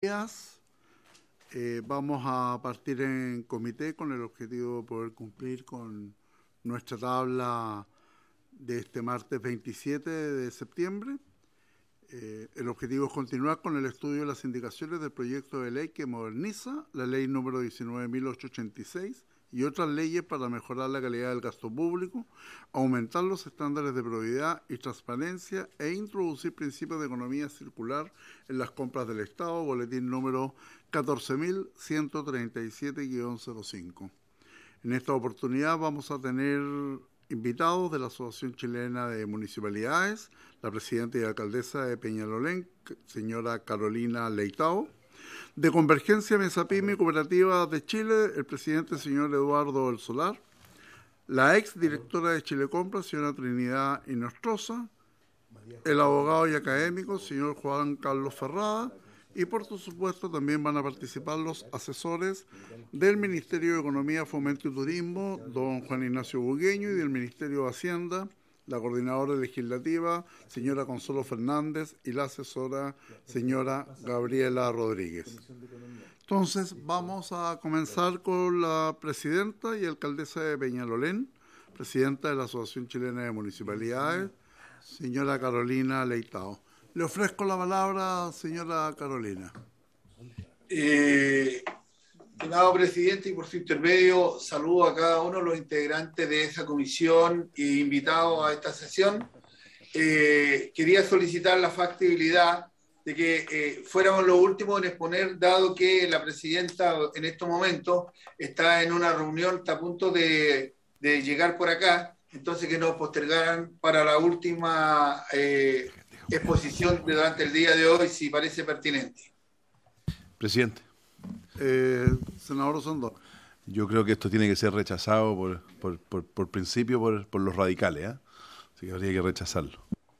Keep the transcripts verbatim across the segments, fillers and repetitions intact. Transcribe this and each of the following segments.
días. Eh, vamos a partir en comité con el objetivo de poder cumplir con nuestra tabla de este martes veintisiete de septiembre. Eh, el objetivo es continuar con el estudio de las indicaciones del proyecto de ley que moderniza la ley número diecinueve mil ochocientos ochenta y seis y otras leyes para mejorar la calidad del gasto público, aumentar los estándares de probidad y transparencia e introducir principios de economía circular en las compras del Estado, boletín número catorce mil ciento treinta y siete guión cero cinco. En esta oportunidad vamos a tener invitados de la Asociación Chilena de Municipalidades, la presidenta y alcaldesa de Peñalolén, señora Carolina Leitao; de Convergencia Mesa Pyme y Cooperativa de Chile, el presidente señor Eduardo del Solar; la ex directora de Chile Compra, señora Trinidad Inostroza; el abogado y académico, señor Juan Carlos Ferrada; y por supuesto también van a participar los asesores del Ministerio de Economía, Fomento y Turismo, don Juan Ignacio Bugueño, y del Ministerio de Hacienda, la coordinadora legislativa, señora Consuelo Fernández, y la asesora, señora Gabriela Rodríguez. Entonces, vamos a comenzar con la presidenta y alcaldesa de Peñalolén, presidenta de la Asociación Chilena de Municipalidades, señora Carolina Leitao. Le ofrezco la palabra, señora Carolina. Eh, estimado presidente, y por su intermedio, saludo a cada uno de los integrantes de esa comisión e invitados a esta sesión. Eh, quería solicitar la factibilidad de que eh, fuéramos los últimos en exponer, dado que la presidenta en estos momentos está en una reunión, está a punto de, de llegar por acá, entonces que nos postergaran para la última eh, exposición durante el día de hoy, si parece pertinente. Presidente. Eh, senador Osondo. Yo creo que esto tiene que ser rechazado por, por, por, por principio por, por los radicales, ¿eh? Así que habría que rechazarlo.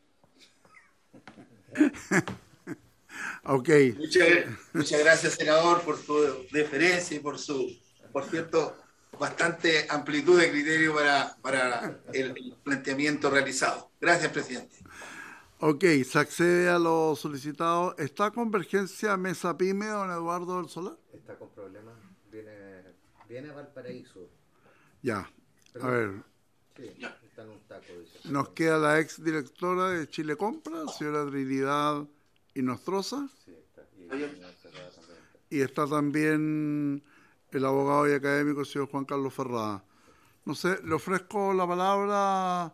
Ok. Muchas, muchas gracias, senador, por su deferencia y por su, por cierto, bastante amplitud de criterio para, para el, el planteamiento realizado. Gracias, presidente. Ok, se accede a lo solicitado. ¿Está Convergencia Mesa Pyme, don Eduardo del Solar? Está con problemas. Viene, viene a Valparaíso. Ya, Perdón. a ver. Sí, está en un taco, dice. Nos queda la ex directora de Chile Compra, señora Trinidad Inostroza. Sí, está. Y, también está. Y está también el abogado y académico, señor Juan Carlos Ferrada. No sé, le ofrezco la palabra,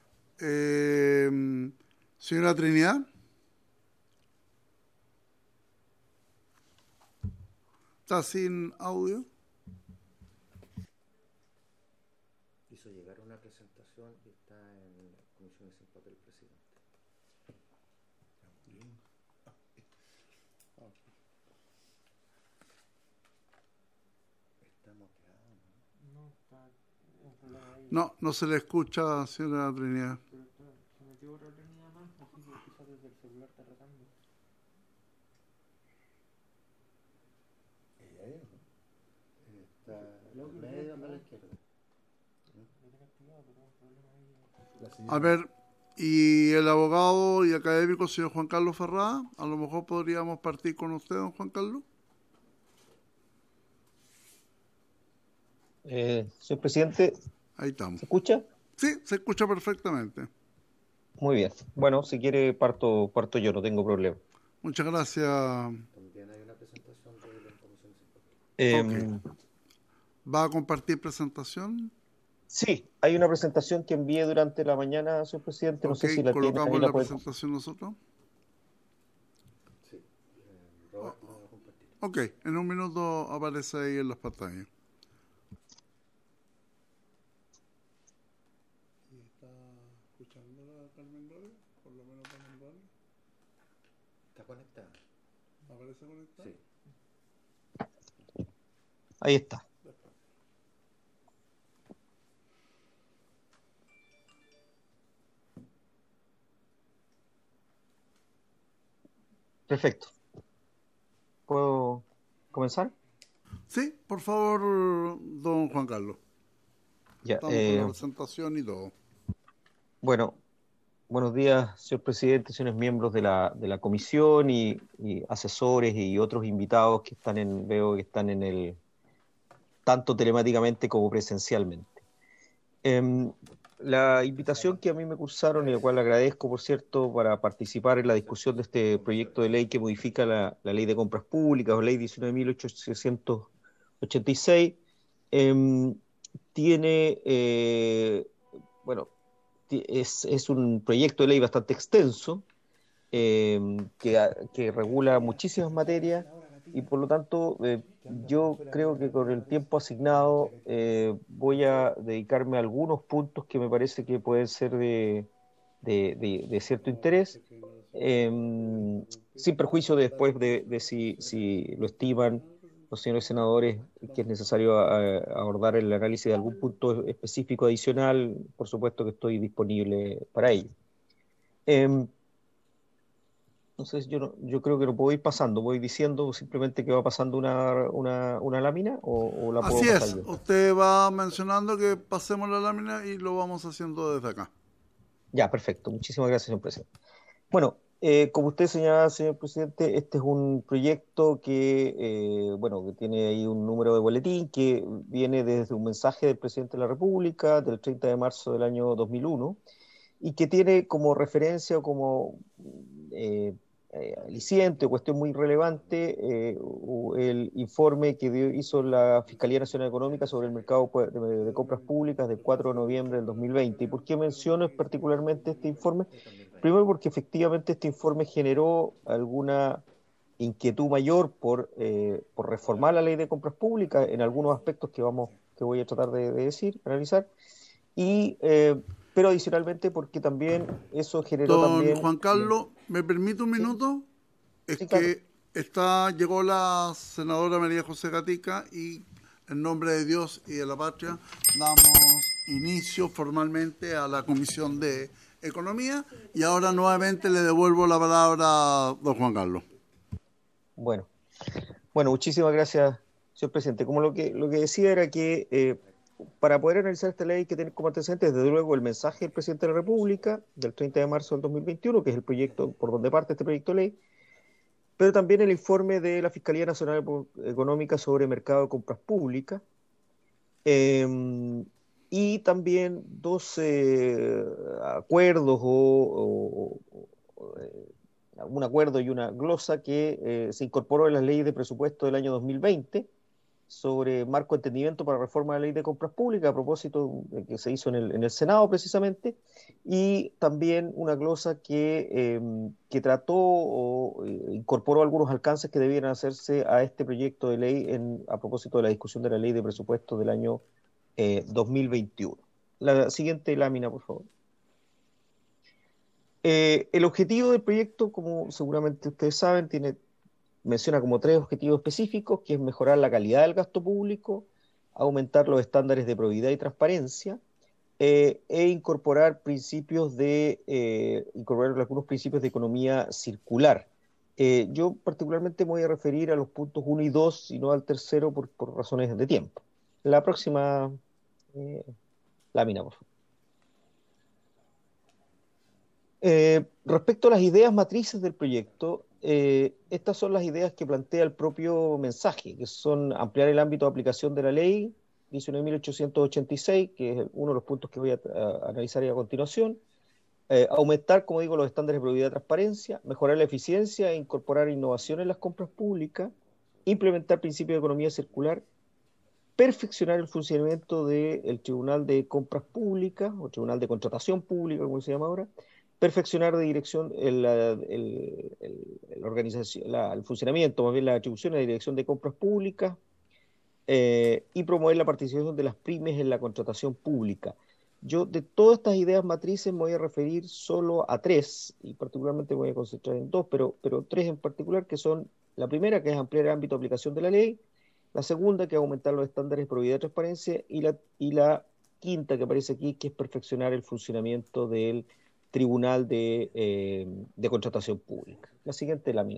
eh, señora Trinidad. ¿Está sin audio? Hizo llegar una presentación y está en la comisión sin papel presidente. Está moteado, ¿no? No, está un problema ahí. No, no se le escucha, señora Trinidad. Pero está, se metió otra línea más, así que quizás desde el celular está tratando. Ella es, ¿no? Está medio a la izquierda. Lo tiene activado, pero un problema ahí. A ver, y el abogado y académico, señor Juan Carlos Ferrada, a lo mejor podríamos partir con usted, don Juan Carlos. Eh, señor presidente, Ahí estamos. ¿se escucha? Sí, se escucha perfectamente. Muy bien. Bueno, si quiere parto, parto yo, no tengo problema. Muchas gracias. También hay una presentación de la comisión sin papel. Eh, Ok. ¿Va a compartir presentación? Sí, hay una presentación que envié durante la mañana, señor presidente. No Ok, sé si la tiene colocamos ahí, la la puede... presentación nosotros. Sí. Eh, Roberto va a compartir. Ok, en un minuto aparece ahí en las pantallas. ¿Está escuchando la Carmen Gloria? Por lo menos Carmen Gloria. ¿Está conectada? ¿Aparece conectado? Sí. Ahí está. Perfecto. ¿Puedo comenzar? Sí, por favor, don Juan Carlos. Ya, Estamos eh, con la presentación y todo. bueno, buenos días, señor presidente, señores miembros de la, de la comisión y, y asesores y otros invitados que están en, veo que están en el, tanto telemáticamente como presencialmente. Em, la invitación que a mí me cursaron, y la cual agradezco, por cierto, para participar en la discusión de este proyecto de ley que modifica la, la Ley de Compras Públicas o Ley diecinueve mil ochocientos ochenta y seis, eh, tiene, eh, bueno, es, es un proyecto de ley bastante extenso, eh, que, que regula muchísimas materias y por lo tanto eh, yo creo que con el tiempo asignado eh, voy a dedicarme a algunos puntos que me parece que pueden ser de, de, de, de cierto interés, eh, sin perjuicio de después de, de si, si lo estiman los señores senadores que es necesario a, a abordar el análisis de algún punto específico adicional. Por supuesto que estoy disponible para ello. Eh, Entonces yo, no, yo creo que lo puedo ir pasando, voy diciendo simplemente que va pasando una, una, una lámina o, o la puedo Así pasar es, yo. usted va mencionando que pasemos la lámina y lo vamos haciendo desde acá. Ya, perfecto, muchísimas gracias, señor presidente. Bueno, eh, como usted señala, señor presidente, este es un proyecto que, eh, bueno, que tiene ahí un número de boletín que viene desde un mensaje del presidente de la República del treinta de marzo del año dos mil uno y que tiene como referencia o como eh, eh, aliciente o cuestión muy relevante eh, el informe que dio, hizo la Fiscalía Nacional Económica sobre el mercado de, de compras públicas del cuatro de noviembre del dos mil veinte. ¿Y por qué menciono particularmente este informe? Primero porque efectivamente este informe generó alguna inquietud mayor por, eh, por reformar la ley de compras públicas en algunos aspectos que, vamos, que voy a tratar de, de decir, analizar, y eh, pero adicionalmente porque también eso generó Don también... Juan Carlos, ¿me permite un minuto? Sí, Es sí, claro. que está, llegó la senadora María José Gatica y en nombre de Dios y de la patria damos inicio formalmente a la Comisión de Economía y ahora nuevamente le devuelvo la palabra a don Juan Carlos. Bueno, bueno, muchísimas gracias, señor presidente. Como lo que, lo que decía era que eh, para poder analizar esta ley hay que tener como antecedentes, desde luego, el mensaje del presidente de la República del treinta de marzo del dos mil veintiuno, que es el proyecto por donde parte este proyecto de ley, pero también el informe de la Fiscalía Nacional Económica sobre mercado de compras públicas, eh, y también dos eh, acuerdos o, o, o eh, un acuerdo y una glosa que eh, se incorporó en las leyes de presupuesto del año dos mil veinte sobre marco de entendimiento para reforma de la ley de compras públicas, a propósito de que se hizo en el, en el Senado precisamente, y también una glosa que, eh, que trató o eh, incorporó algunos alcances que debieran hacerse a este proyecto de ley en, a propósito de la discusión de la ley de presupuesto del año eh, dos mil veintiuno. La siguiente lámina, por favor. Eh, el objetivo del proyecto, como seguramente ustedes saben, tiene, menciona como tres objetivos específicos, que es mejorar la calidad del gasto público, aumentar los estándares de probidad y transparencia, eh, e incorporar principios de, eh, incorporar algunos principios de economía circular. Eh, yo particularmente me voy a referir a los puntos uno y dos y no al tercero por, por razones de tiempo. La próxima eh, lámina, por favor. Eh, respecto a las ideas matrices del proyecto, eh, estas son las ideas que plantea el propio mensaje, que son ampliar el ámbito de aplicación de la ley diecinueve mil ochocientos ochenta y seis, que es uno de los puntos que voy a, a analizar a continuación, eh, aumentar, como digo, los estándares de probidad y transparencia, mejorar la eficiencia e incorporar innovación en las compras públicas, implementar principios de economía circular, perfeccionar el funcionamiento del Tribunal de Compras Públicas, o Tribunal de Contratación Pública, como se llama ahora, perfeccionar de dirección el, el, el, el, organización, la, el funcionamiento, más bien la atribución a la dirección de compras públicas, eh, y promover la participación de las pymes en la contratación pública. Yo de todas estas ideas matrices me voy a referir solo a tres, y particularmente me voy a concentrar en dos, pero, pero tres en particular, que son la primera, que es ampliar el ámbito de aplicación de la ley, la segunda, que es aumentar los estándares de probidad y transparencia, y la, y la quinta, que aparece aquí, que es perfeccionar el funcionamiento del Tribunal de, eh, de Contratación Pública. La siguiente lámina.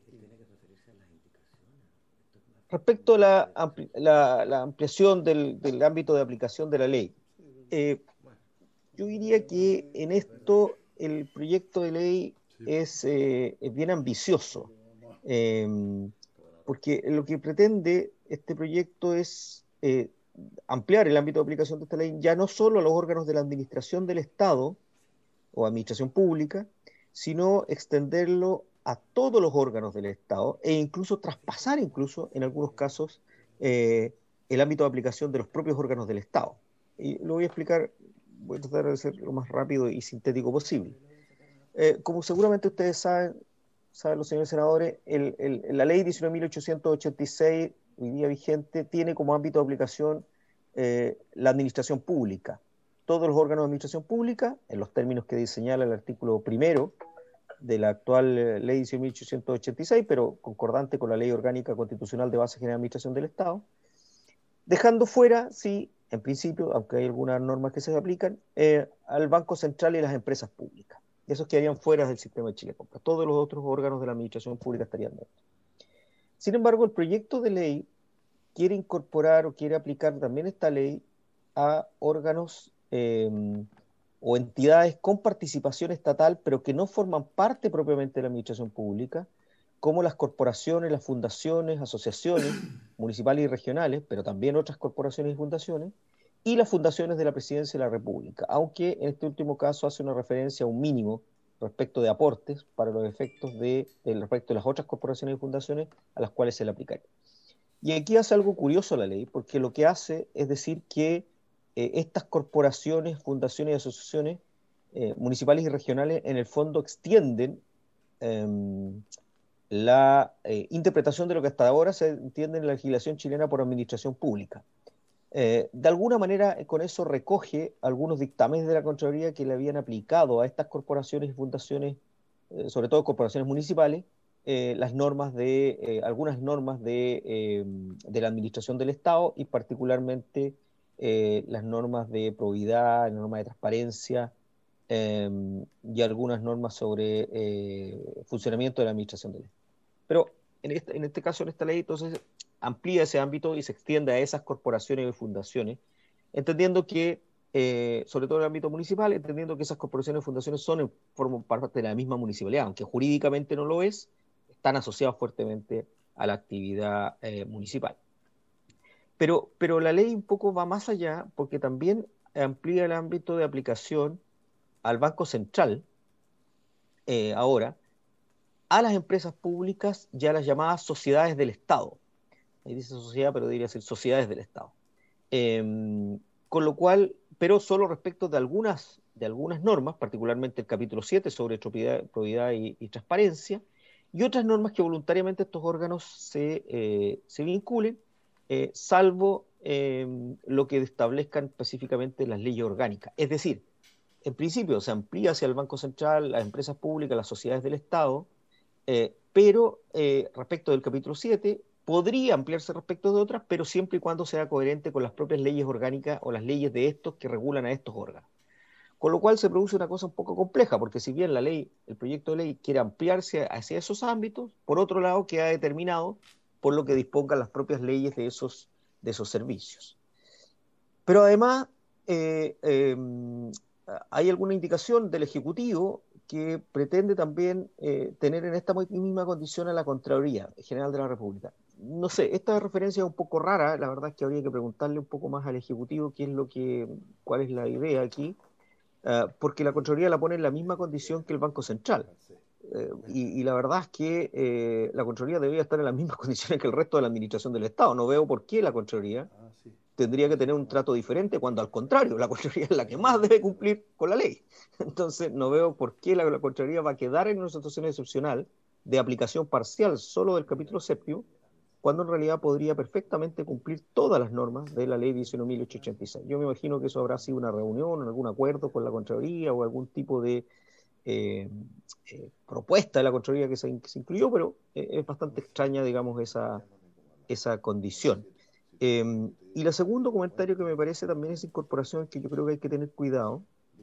Respecto a la, ampli la, la ampliación del, del ámbito de aplicación de la ley, eh, yo diría que en esto el proyecto de ley es, eh, es bien ambicioso, eh, porque lo que pretende este proyecto es eh, ampliar el ámbito de aplicación de esta ley ya no solo a los órganos de la administración del Estado o administración pública, sino extenderlo a todos los órganos del Estado e incluso traspasar incluso en algunos casos eh, el ámbito de aplicación de los propios órganos del Estado. Y lo voy a explicar, voy a tratar de ser lo más rápido y sintético posible. Eh, como seguramente ustedes saben, saben los señores senadores, el, el, la ley diecinueve mil ochocientos ochenta y seis, hoy día vigente, tiene como ámbito de aplicación eh, la administración pública. Todos los órganos de administración pública, en los términos que señala el artículo primero de la actual eh, ley diecinueve mil ochocientos ochenta y seis, pero concordante con la ley orgánica constitucional de base general de administración del Estado, dejando fuera, sí, en principio, aunque hay algunas normas que se aplican, eh, al Banco Central y las empresas públicas. Y esos quedarían fuera del sistema de Chile Compra. Todos los otros órganos de la administración pública estarían dentro. Sin embargo, el proyecto de ley quiere incorporar o quiere aplicar también esta ley a órganos eh, o entidades con participación estatal, pero que no forman parte propiamente de la administración pública, como las corporaciones, las fundaciones, asociaciones municipales y regionales, pero también otras corporaciones y fundaciones, y las fundaciones de la Presidencia de la República, aunque en este último caso hace una referencia a un mínimo respecto de aportes para los efectos de, de respecto de las otras corporaciones y fundaciones a las cuales se le aplicaría. Y aquí hace algo curioso la ley, porque lo que hace es decir que eh, estas corporaciones, fundaciones y asociaciones eh, municipales y regionales en el fondo extienden eh, la eh, interpretación de lo que hasta ahora se entiende en la legislación chilena por administración pública. Eh, de alguna manera con eso recoge algunos dictámenes de la Contraloría que le habían aplicado a estas corporaciones y fundaciones, eh, sobre todo corporaciones municipales, eh, las normas de, eh, algunas normas de, eh, de la administración del Estado y particularmente eh, las normas de probidad, las normas de transparencia eh, y algunas normas sobre eh, funcionamiento de la administración del Estado. Pero en este, en este caso, en esta ley, entonces amplía ese ámbito y se extiende a esas corporaciones y fundaciones, entendiendo que, eh, sobre todo en el ámbito municipal, entendiendo que esas corporaciones y fundaciones son, forman parte de la misma municipalidad, aunque jurídicamente no lo es, están asociados fuertemente a la actividad eh, municipal. Pero, pero la ley un poco va más allá, porque también amplía el ámbito de aplicación al Banco Central, eh, ahora, a las empresas públicas y a las llamadas sociedades del Estado. Ahí dice sociedad, pero debería ser sociedades del Estado. Eh, con lo cual, pero solo respecto de algunas, de algunas normas, particularmente el capítulo siete sobre probidad, probidad y, y transparencia, y otras normas que voluntariamente estos órganos se, eh, se vinculen, eh, salvo eh, lo que establezcan específicamente las leyes orgánicas. Es decir, en principio se amplía hacia el Banco Central, las empresas públicas, las sociedades del Estado, eh, pero eh, respecto del capítulo siete, podría ampliarse respecto de otras, pero siempre y cuando sea coherente con las propias leyes orgánicas o las leyes de estos que regulan a estos órganos. Con lo cual se produce una cosa un poco compleja, porque si bien la ley, el proyecto de ley quiere ampliarse hacia esos ámbitos, por otro lado queda determinado por lo que dispongan las propias leyes de esos, de esos servicios. Pero además eh, eh, hay alguna indicación del Ejecutivo que pretende también eh, tener en esta misma condición a la Contraloría General de la República. No sé, esta referencia es un poco rara, la verdad es que habría que preguntarle un poco más al Ejecutivo qué es lo que, cuál es la idea aquí, uh, porque la Contraloría la pone en la misma condición que el Banco Central. Eh, y, y la verdad es que eh, la Contraloría debería estar en las mismas condiciones que el resto de la administración del Estado. No veo por qué la Contraloría tendría que tener un trato diferente cuando al contrario, la Contraloría es la que más debe cumplir con la ley. Entonces no veo por qué la, la Contraloría va a quedar en una situación excepcional de aplicación parcial solo del capítulo séptimo, cuando en realidad podría perfectamente cumplir todas las normas de la ley diecinueve mil ochocientos ochenta y seis. Yo me imagino que eso habrá sido una reunión, algún acuerdo con la Contraloría o algún tipo de eh, eh, propuesta de la Contraloría que se, que se incluyó, pero eh, es bastante extraña, digamos, esa, esa condición. Eh, y el segundo comentario que me parece también es incorporación, que yo creo que hay que tener cuidado,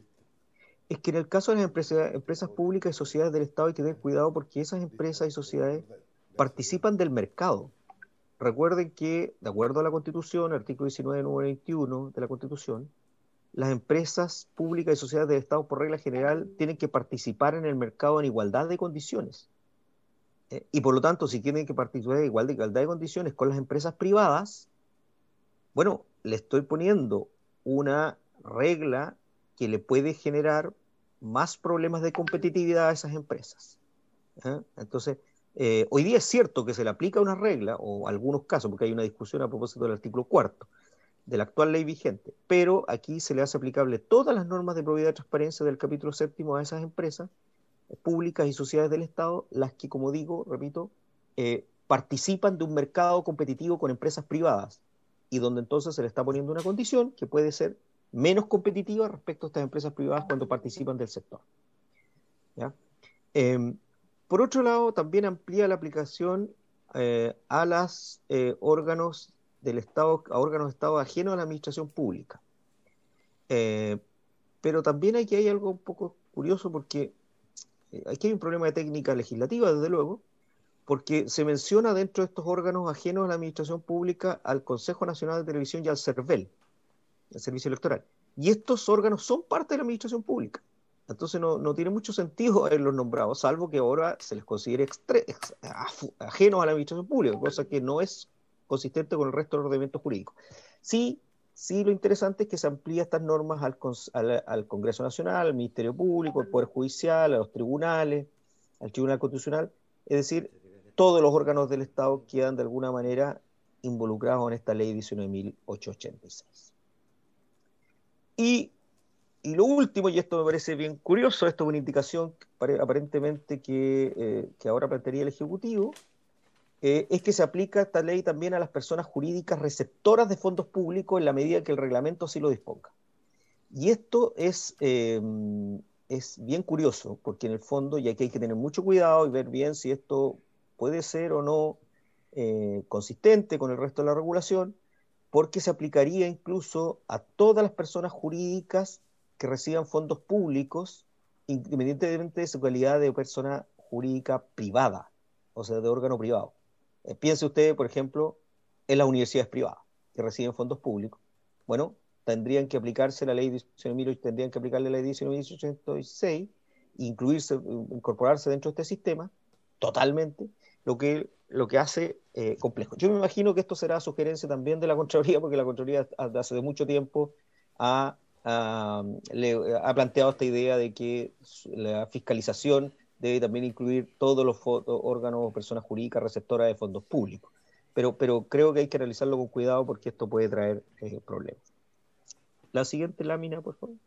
es que en el caso de las empresas, empresas públicas y sociedades del Estado hay que tener cuidado porque esas empresas y sociedades participan del mercado. Recuerden que, de acuerdo a la Constitución, artículo diecinueve, número veintiuno de la Constitución, las empresas públicas y sociedades del Estado, por regla general, tienen que participar en el mercado en igualdad de condiciones. Eh, y por lo tanto, si tienen que participar en igualdad, igualdad de condiciones con las empresas privadas, bueno, le estoy poniendo una regla que le puede generar más problemas de competitividad a esas empresas. ¿Eh? Entonces, eh, hoy día es cierto que se le aplica una regla, o algunos casos, porque hay una discusión a propósito del artículo cuarto de la actual ley vigente, pero aquí se le hace aplicable todas las normas de probidad y transparencia del capítulo séptimo a esas empresas públicas y sociedades del Estado, las que, como digo, repito, eh, participan de un mercado competitivo con empresas privadas, y donde entonces se le está poniendo una condición que puede ser menos competitiva respecto a estas empresas privadas cuando participan del sector. ¿Ya? Eh, por otro lado, también amplía la aplicación eh, a los eh, órganos del Estado, a órganos de Estado ajenos a la administración pública. Eh, pero también aquí hay algo un poco curioso, porque eh, aquí hay un problema de técnica legislativa, desde luego, porque se menciona dentro de estos órganos ajenos a la administración pública al Consejo Nacional de Televisión y al CERVEL, el Servicio Electoral. Y estos órganos son parte de la administración pública. Entonces no, no tiene mucho sentido haberlos nombrado, salvo que ahora se les considere extre, ex, ajenos a la administración pública, cosa que no es consistente con el resto del ordenamiento jurídico. Sí, sí, lo interesante es que se amplía estas normas al, al, al Congreso Nacional, al Ministerio Público, al Poder Judicial, a los tribunales, al Tribunal Constitucional, es decir, todos los órganos del Estado quedan de alguna manera involucrados en esta ley diecinueve mil ochocientos ochenta y seis. Y, y lo último, y esto me parece bien curioso, esto es una indicación aparentemente que, eh, que ahora plantearía el Ejecutivo, eh, es que se aplica esta ley también a las personas jurídicas receptoras de fondos públicos en la medida que el reglamento así lo disponga. Y esto es, eh, es bien curioso, porque en el fondo, y aquí hay que tener mucho cuidado y ver bien si esto puede ser o no eh, consistente con el resto de la regulación, porque se aplicaría incluso a todas las personas jurídicas que reciban fondos públicos, independientemente de su calidad de persona jurídica privada, o sea, de órgano privado. Eh, piense usted, por ejemplo, en las universidades privadas que reciben fondos públicos. Bueno, tendrían que aplicarse la ley diecinueve mil, tendrían que aplicarle la ley diecinueve mil ochocientos ochenta y seis, incluirse, incorporarse dentro de este sistema, totalmente, lo que, lo que hace eh, complejo. Yo me imagino que esto será sugerencia también de la Contraloría, porque la Contraloría hace de mucho tiempo ha, ha, le, ha planteado esta idea de que la fiscalización debe también incluir todos los órganos o personas jurídicas receptoras de fondos públicos. Pero, pero creo que hay que realizarlo con cuidado porque esto puede traer eh, problemas. La siguiente lámina, por favor.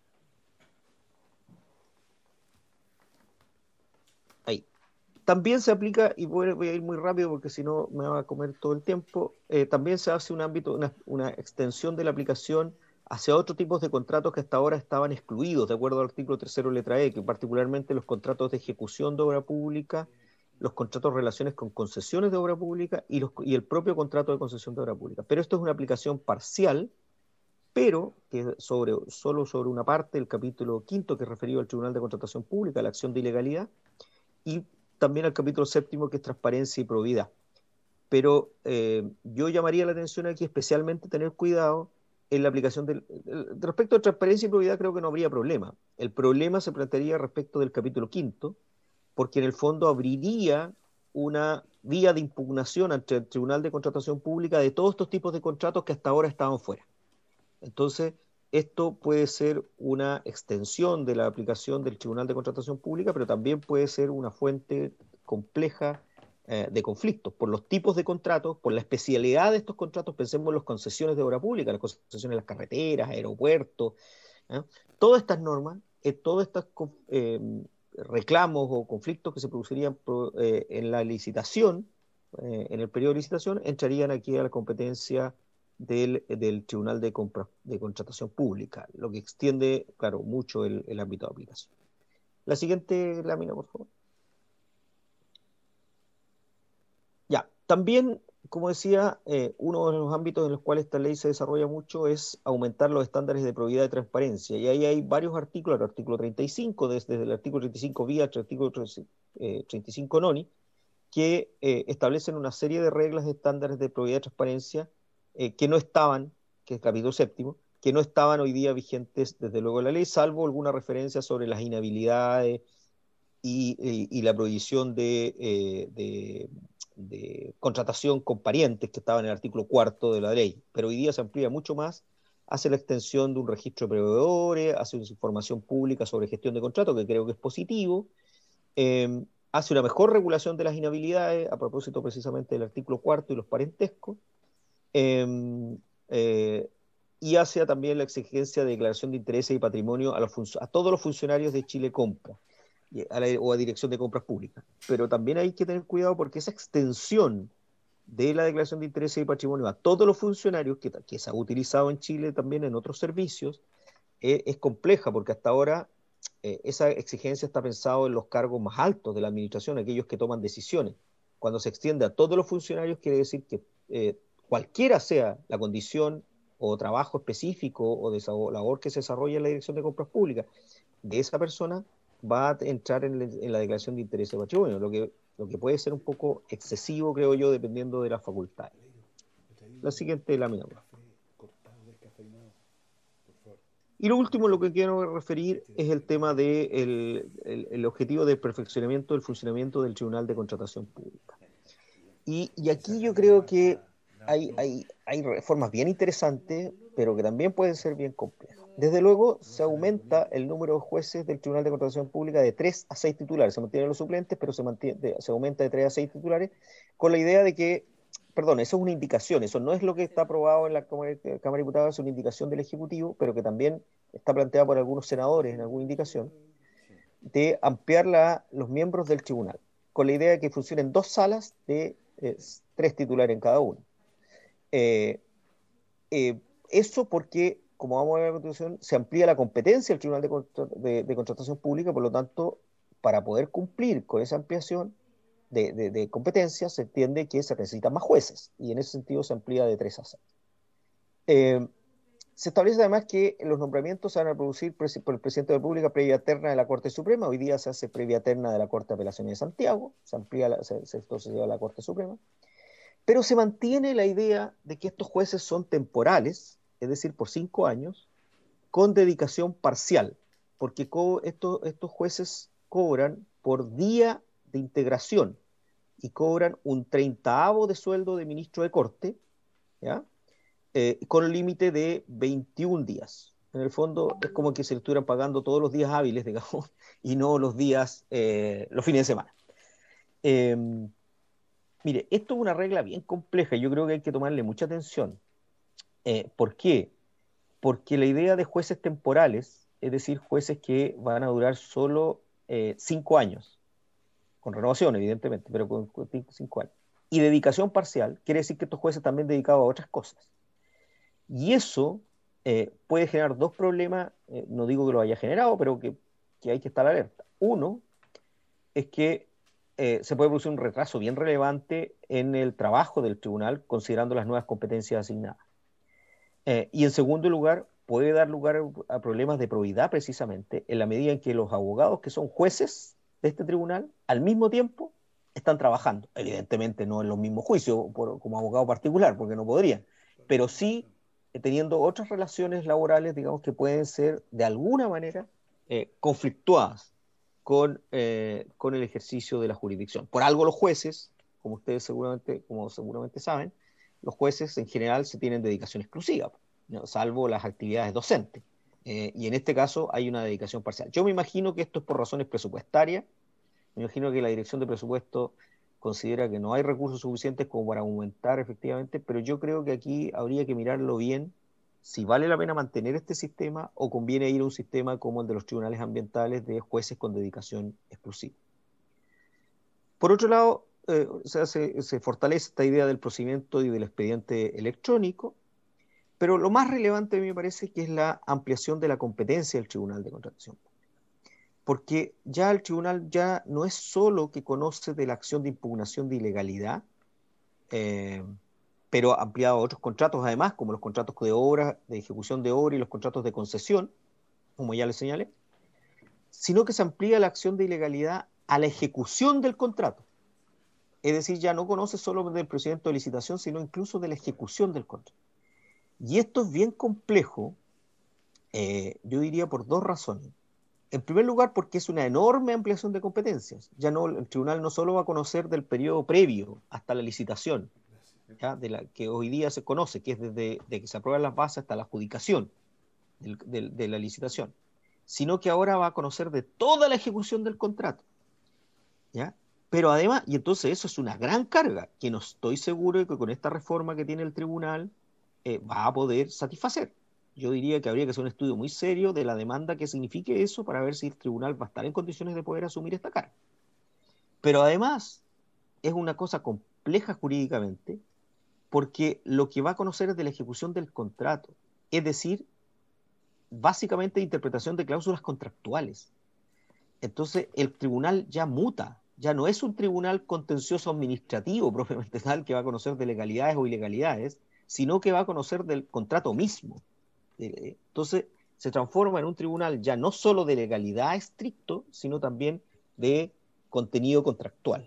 Ahí. También se aplica, y voy, voy a ir muy rápido porque si no me va a comer todo el tiempo, eh, también se hace un ámbito, una, una extensión de la aplicación hacia otros tipos de contratos que hasta ahora estaban excluidos, de acuerdo al artículo tercero letra E, que particularmente los contratos de ejecución de obra pública, los contratos de relaciones con concesiones de obra pública y, los, y el propio contrato de concesión de obra pública. Pero esto es una aplicación parcial, pero que sobre, solo sobre una parte del capítulo quinto que es referido al Tribunal de Contratación Pública, la acción de ilegalidad, y también al capítulo séptimo que es transparencia y probidad. Pero eh, yo llamaría la atención aquí especialmente tener cuidado en la aplicación del... Respecto a transparencia y probidad creo que no habría problema. El problema se plantearía respecto del capítulo quinto, porque en el fondo abriría una vía de impugnación ante el Tribunal de Contratación Pública de todos estos tipos de contratos que hasta ahora estaban fuera. Entonces, esto puede ser una extensión de la aplicación del Tribunal de Contratación Pública, pero también puede ser una fuente compleja eh, de conflictos por los tipos de contratos, por la especialidad de estos contratos. Pensemos en las concesiones de obra pública, las concesiones de las carreteras, aeropuertos, ¿eh? Todas estas normas, eh, todos estos eh, reclamos o conflictos que se producirían eh, en la licitación, eh, en el periodo de licitación, entrarían aquí a la competencia Del, del Tribunal de, Compra, de Contratación Pública, lo que extiende, claro, mucho el, el ámbito de aplicación. La siguiente lámina, por favor. Ya, también, como decía, eh, uno de los ámbitos en los cuales esta ley se desarrolla mucho es aumentar los estándares de probidad y transparencia, y ahí hay varios artículos, el artículo treinta y cinco, desde, desde el artículo treinta y cinco bis hasta el artículo treinta y cinco noni, que eh, establecen una serie de reglas de estándares de probidad y transparencia Eh, que no estaban, que es el capítulo séptimo, que no estaban hoy día vigentes desde luego en la ley, salvo alguna referencia sobre las inhabilidades y, y, y la prohibición de, eh, de, de contratación con parientes que estaba en el artículo cuarto de la ley. Pero hoy día se amplía mucho más, hace la extensión de un registro de proveedores, hace una información pública sobre gestión de contratos, que creo que es positivo, eh, hace una mejor regulación de las inhabilidades, a propósito precisamente del artículo cuarto y los parentescos, eh, eh, y hace también la exigencia de declaración de intereses y patrimonio a, los a todos los funcionarios de Chile Compra a la, o a Dirección de Compras Públicas. Pero también hay que tener cuidado porque esa extensión de la declaración de intereses y patrimonio a todos los funcionarios, que, que se ha utilizado en Chile también en otros servicios, eh, es compleja porque hasta ahora eh, esa exigencia está pensada en los cargos más altos de la administración, aquellos que toman decisiones. Cuando se extiende a todos los funcionarios quiere decir que eh, cualquiera sea la condición o trabajo específico o de esa labor que se desarrolla en la Dirección de Compras Públicas de esa persona, va a entrar en, en la declaración de intereses y patrimonio, lo que, lo que puede ser un poco excesivo, creo yo, dependiendo de las facultades. La siguiente lámina. Y lo último, lo que quiero referir es el tema del de el, el objetivo de perfeccionamiento del funcionamiento del Tribunal de Contratación Pública. Y, y aquí yo creo que hay, hay, hay reformas bien interesantes, pero que también pueden ser bien complejas. Desde luego, se aumenta el número de jueces del Tribunal de Contratación Pública de tres a seis titulares. Se mantienen los suplentes, pero se, mantiene, se aumenta de tres a seis titulares, con la idea de que, perdón, eso es una indicación, eso no es lo que está aprobado en la Cámara de Diputados, es una indicación del Ejecutivo, pero que también está planteada por algunos senadores en alguna indicación, de ampliar la, los miembros del tribunal, con la idea de que funcionen dos salas de eh, tres titulares en cada una. Eh, eh, eso porque, como vamos a ver a continuación, se amplía la competencia del Tribunal de, Contra de, de Contratación Pública, por lo tanto, para poder cumplir con esa ampliación de, de, de competencia, se entiende que se necesitan más jueces, y en ese sentido se amplía de tres a seis. Eh, se establece además que los nombramientos se van a producir por el Presidente de la República previa terna de la Corte Suprema. Hoy día se hace previa terna de la Corte de Apelaciones de Santiago, se amplía, la, se, se, esto se lleva a la Corte Suprema, pero se mantiene la idea de que estos jueces son temporales, es decir, por cinco años, con dedicación parcial, porque estos, estos jueces cobran por día de integración y cobran un treintaavo de sueldo de ministro de Corte, ¿ya? Eh, con el límite de veintiún días. En el fondo es como que se le estuvieran pagando todos los días hábiles, digamos, y no los días, eh, los fines de semana. Eh, mire, esto es una regla bien compleja y yo creo que hay que tomarle mucha atención. Eh, ¿Por qué? Porque la idea de jueces temporales, es decir, jueces que van a durar solo eh, cinco años, con renovación evidentemente, pero con, con cinco años, y dedicación parcial, quiere decir que estos jueces también dedicados a otras cosas. Y eso eh, puede generar dos problemas, eh, no digo que lo haya generado, pero que, que hay que estar alerta. Uno es que eh, se puede producir un retraso bien relevante en el trabajo del tribunal, considerando las nuevas competencias asignadas. Eh, y en segundo lugar, puede dar lugar a problemas de probidad precisamente, en la medida en que los abogados que son jueces de este tribunal, al mismo tiempo, están trabajando. Evidentemente no en los mismos juicios, por, como abogado particular, porque no podrían, pero sí teniendo otras relaciones laborales, digamos, que pueden ser de alguna manera eh, conflictuadas con, eh, con el ejercicio de la jurisdicción. Por algo los jueces, como ustedes seguramente, como seguramente saben, los jueces en general se tienen dedicación exclusiva, ¿no? Salvo las actividades docentes. Eh, y en este caso hay una dedicación parcial. Yo me imagino que esto es por razones presupuestarias. Me imagino que la Dirección de Presupuesto considera que no hay recursos suficientes como para aumentar efectivamente, pero yo creo que aquí habría que mirarlo bien, si vale la pena mantener este sistema o conviene ir a un sistema como el de los tribunales ambientales de jueces con dedicación exclusiva. Por otro lado, eh, o sea, se, se fortalece esta idea del procedimiento y del expediente electrónico, pero lo más relevante me parece que es la ampliación de la competencia del Tribunal de Contratación. Porque ya el tribunal ya no es solo que conoce de la acción de impugnación de ilegalidad, eh, pero ha ampliado a otros contratos además, como los contratos de obra, de ejecución de obra y los contratos de concesión, como ya les señalé, sino que se amplía la acción de ilegalidad a la ejecución del contrato. Es decir, ya no conoce solo del procedimiento de licitación, sino incluso de la ejecución del contrato. Y esto es bien complejo, Eh, yo diría por dos razones. En primer lugar, porque es una enorme ampliación de competencias. Ya no, el tribunal no solo va a conocer del periodo previo hasta la licitación, ¿ya? De la que hoy día se conoce, que es desde de que se aprueban las bases hasta la adjudicación del, del, de la licitación, sino que ahora va a conocer de toda la ejecución del contrato, ¿ya? Pero además, y entonces eso es una gran carga, que no estoy seguro de que con esta reforma que tiene el tribunal eh, va a poder satisfacer. Yo diría que habría que hacer un estudio muy serio de la demanda que signifique eso para ver si el tribunal va a estar en condiciones de poder asumir esta carga. Pero además es una cosa compleja jurídicamente, porque lo que va a conocer es de la ejecución del contrato, es decir, básicamente interpretación de cláusulas contractuales. Entonces el tribunal ya muta, ya no es un tribunal contencioso administrativo propiamente tal que va a conocer de legalidades o ilegalidades, sino que va a conocer del contrato mismo. Entonces se transforma en un tribunal ya no solo de legalidad estricto, sino también de contenido contractual.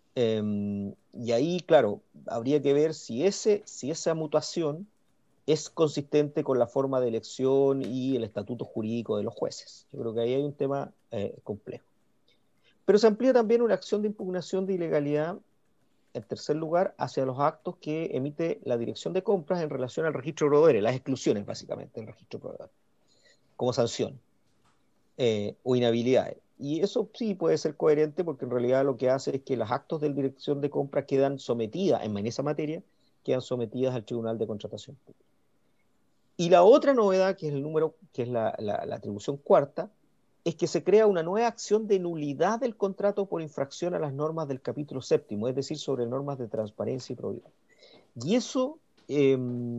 Eh, y ahí, claro, habría que ver si, ese, si esa mutación es consistente con la forma de elección y el estatuto jurídico de los jueces. Yo creo que ahí hay un tema eh, complejo. Pero se amplía también una acción de impugnación de ilegalidad, en tercer lugar, hacia los actos que emite la Dirección de Compras en relación al registro de proveedores, las exclusiones básicamente del registro de proveedores, como sanción, eh, o inhabilidades. Y eso sí puede ser coherente porque en realidad lo que hace es que los actos de la Dirección de Compras quedan sometidas, en esa materia, quedan sometidas al Tribunal de Contratación Pública. Y la otra novedad, que es el número, que es la, la, la atribución cuarta, es que se crea una nueva acción de nulidad del contrato por infracción a las normas del capítulo séptimo, es decir, sobre normas de transparencia y probidad. Y eso eh,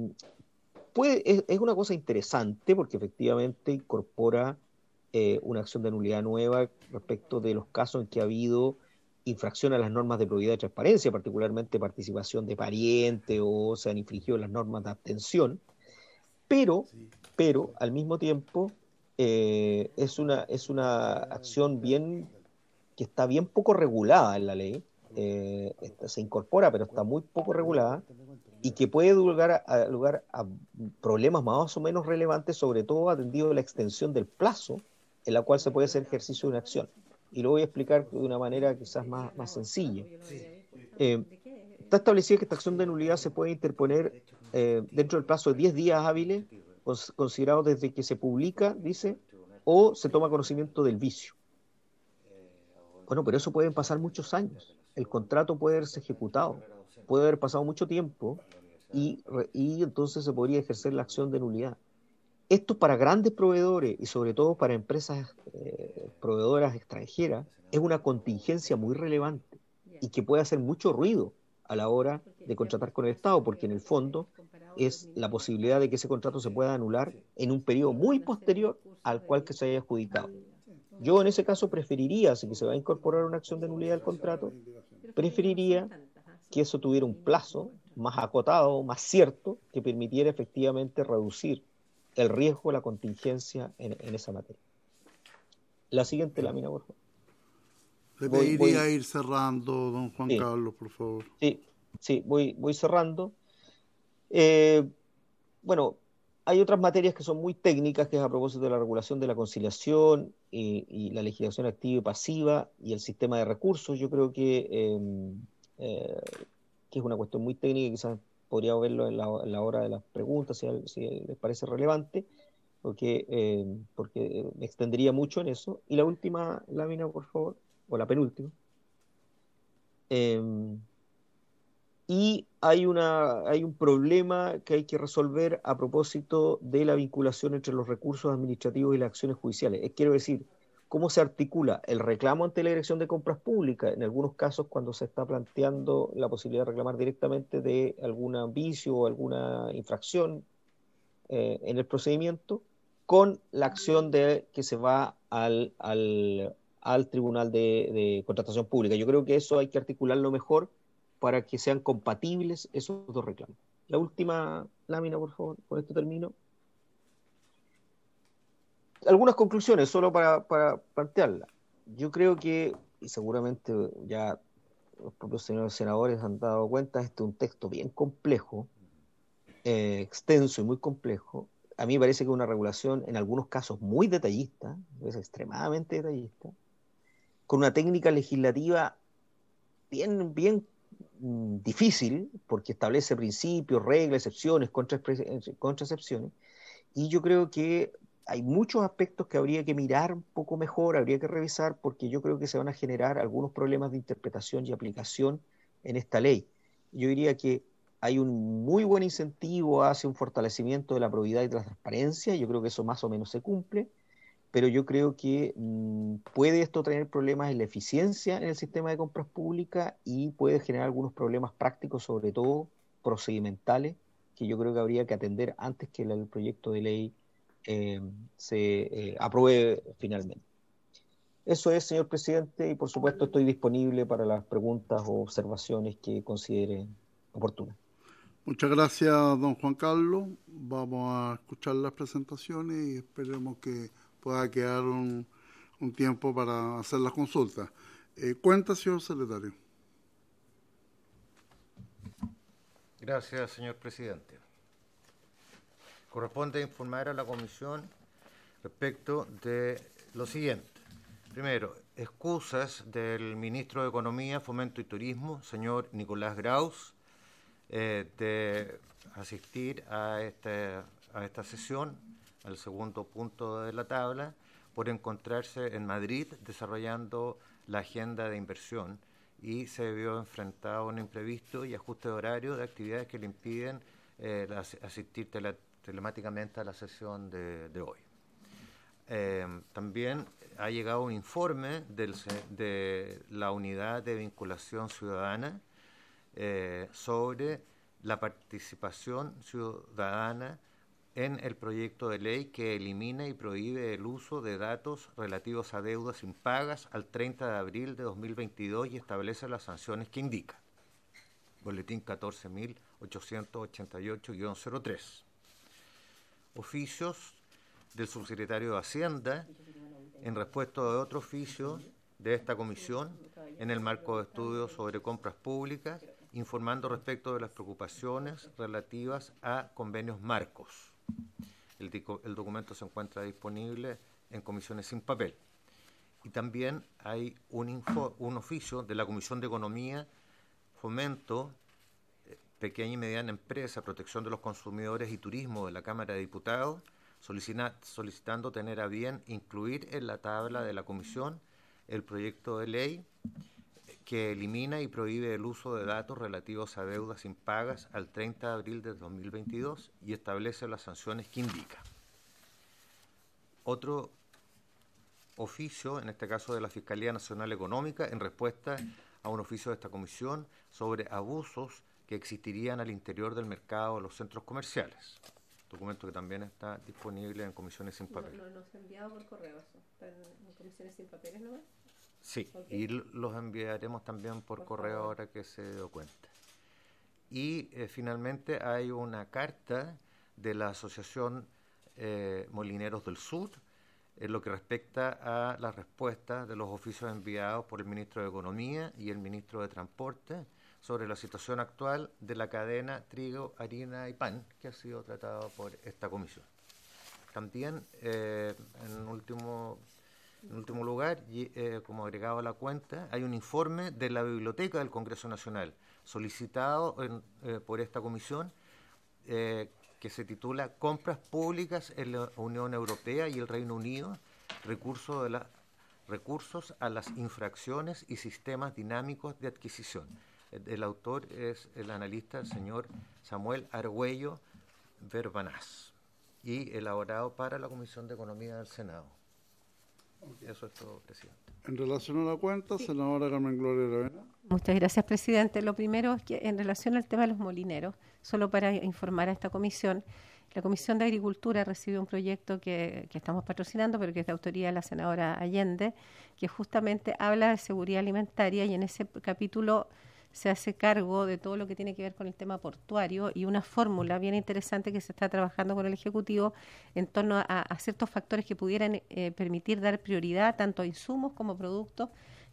puede, es, es una cosa interesante porque efectivamente incorpora eh, una acción de nulidad nueva respecto de los casos en que ha habido infracción a las normas de probidad y transparencia, particularmente participación de pariente o se han infringido las normas de abstención, pero, pero al mismo tiempo eh, es, una, es una acción bien que está bien poco regulada en la ley, eh, se incorpora pero está muy poco regulada y que puede dar lugar a, a, lugar a problemas más o menos relevantes, sobre todo atendido la extensión del plazo en la cual se puede hacer ejercicio de una acción. Y lo voy a explicar de una manera quizás más, más sencilla. Eh, está establecido que esta acción de nulidad se puede interponer eh, dentro del plazo de diez días hábiles, cons considerados desde que se publica, dice, o se toma conocimiento del vicio. Bueno, pero eso pueden pasar muchos años. El contrato puede haberse ejecutado, puede haber pasado mucho tiempo y, y entonces se podría ejercer la acción de nulidad. Esto para grandes proveedores y sobre todo para empresas eh, proveedoras extranjeras es una contingencia muy relevante y que puede hacer mucho ruido a la hora de contratar con el Estado, porque en el fondo es la posibilidad de que ese contrato se pueda anular en un periodo muy posterior al cual que se haya adjudicado. Yo en ese caso preferiría, si se va a incorporar una acción de nulidad del contrato, preferiría que eso tuviera un plazo más acotado, más cierto, que permitiera efectivamente reducir el riesgo, la contingencia en, en esa materia. La siguiente lámina, por favor. Le pediría voy, voy, ir cerrando, don Juan sí, Carlos, por favor. Sí, sí, voy, voy cerrando. Eh, bueno, hay otras materias que son muy técnicas, que es a propósito de la regulación de la conciliación y, y la legislación activa y pasiva y el sistema de recursos. Yo creo que, eh, eh, que es una cuestión muy técnica y quizás podría verlo en la, en la hora de las preguntas, si, si les parece relevante, porque, eh, porque me extendería mucho en eso. Y la última lámina, por favor, o la penúltima. Eh, y hay, una, hay un problema que hay que resolver a propósito de la vinculación entre los recursos administrativos y las acciones judiciales. Quiero decir, cómo se articula el reclamo ante la Dirección de Compras Públicas, en algunos casos cuando se está planteando la posibilidad de reclamar directamente de algún vicio o alguna infracción eh, en el procedimiento, con la acción de que se va al, al, al Tribunal de, de Contratación Pública. Yo creo que eso hay que articularlo mejor para que sean compatibles esos dos reclamos. La última lámina, por favor, con esto termino. Algunas conclusiones, solo para, para plantearlas. Yo creo que, y seguramente ya los propios señores senadores han dado cuenta, este es un texto bien complejo, eh, extenso y muy complejo. a mí me parece que es una regulación en algunos casos muy detallista, es extremadamente detallista, con una técnica legislativa bien, bien mm, difícil, porque establece principios, reglas, excepciones, contra, contra excepciones, y yo creo que hay muchos aspectos que habría que mirar un poco mejor, habría que revisar, porque yo creo que se van a generar algunos problemas de interpretación y aplicación en esta ley. Yo diría que hay un muy buen incentivo hacia un fortalecimiento de la probidad y de la transparencia, yo creo que eso más o menos se cumple, pero yo creo que mmm, puede esto traer problemas en la eficiencia en el sistema de compras públicas y puede generar algunos problemas prácticos, sobre todo procedimentales, que yo creo que habría que atender antes que el proyecto de ley eh, se eh, apruebe finalmente. Eso es, señor presidente, y por supuesto estoy disponible para las preguntas o observaciones que considere oportunas. Muchas gracias, don Juan Carlos. Vamos a escuchar las presentaciones y esperemos que pueda quedar un, un tiempo para hacer las consultas. Eh, cuenta, señor secretario. Gracias, señor presidente. Corresponde informar a la comisión respecto de lo siguiente. Primero, excusas del ministro de Economía, Fomento y Turismo, señor Nicolás Graus, eh, de asistir a, este, a esta sesión, al segundo punto de la tabla, por encontrarse en Madrid desarrollando la agenda de inversión y se vio enfrentado a un imprevisto y ajuste de horario de actividades que le impiden eh, asistir tele, telemáticamente a la sesión de, de hoy. Eh, también ha llegado un informe del, de la Unidad de Vinculación Ciudadana eh, sobre la participación ciudadana en el proyecto de ley que elimina y prohíbe el uso de datos relativos a deudas impagas al treinta de abril de dos mil veintidós y establece las sanciones que indica. Boletín catorce mil ochocientos ochenta y ocho guión cero tres. Oficios del subsecretario de Hacienda en respuesta de otro oficio de esta comisión en el marco de estudios sobre compras públicas, informando respecto de las preocupaciones relativas a convenios marcos. El, el documento se encuentra disponible en comisiones sin papel. Y también hay un, info, un oficio de la Comisión de Economía, Fomento, Pequeña y Mediana Empresa, Protección de los Consumidores y Turismo de la Cámara de Diputados, solicita, solicitando tener a bien incluir en la tabla de la comisión el proyecto de ley que elimina y prohíbe el uso de datos relativos a deudas impagas al treinta de abril de dos mil veintidós y establece las sanciones que indica. Otro oficio, en este caso de la Fiscalía Nacional Económica, en respuesta a un oficio de esta comisión sobre abusos que existirían al interior del mercado de los centros comerciales. Documento que también está disponible en comisiones sin papel. No, no, no se ha enviado por correo eso. ¿Está en, en comisiones sin papeles nomás? Sí, okay. Y los enviaremos también por, por correo favor. Ahora que se dio cuenta. Y eh, finalmente hay una carta de la Asociación eh, Molineros del Sur en lo que respecta a la respuesta de los oficios enviados por el ministro de Economía y el ministro de Transporte sobre la situación actual de la cadena trigo, harina y pan que ha sido tratado por esta comisión. También, eh, en último... En último lugar, y, eh, como agregado a la cuenta, hay un informe de la Biblioteca del Congreso Nacional solicitado en, eh, por esta comisión eh, que se titula Compras Públicas en la Unión Europea y el Reino Unido, recurso de la, recursos a las infracciones y sistemas dinámicos de adquisición. El, el autor es el analista el señor Samuel Argüello Verbanás y elaborado para la Comisión de Economía del Senado. Eso es todo, presidente. En relación a la cuenta, sí. Senadora Carmen Gloria Aravena. Muchas gracias, presidente. Lo primero es que en relación al tema de los molineros, solo para informar a esta comisión, la Comisión de Agricultura recibió un proyecto que, que estamos patrocinando, pero que es de autoría de la senadora Allende, que justamente habla de seguridad alimentaria y en ese capítulo se hace cargo de todo lo que tiene que ver con el tema portuario y una fórmula bien interesante que se está trabajando con el Ejecutivo en torno a, a ciertos factores que pudieran eh, permitir dar prioridad tanto a insumos como productos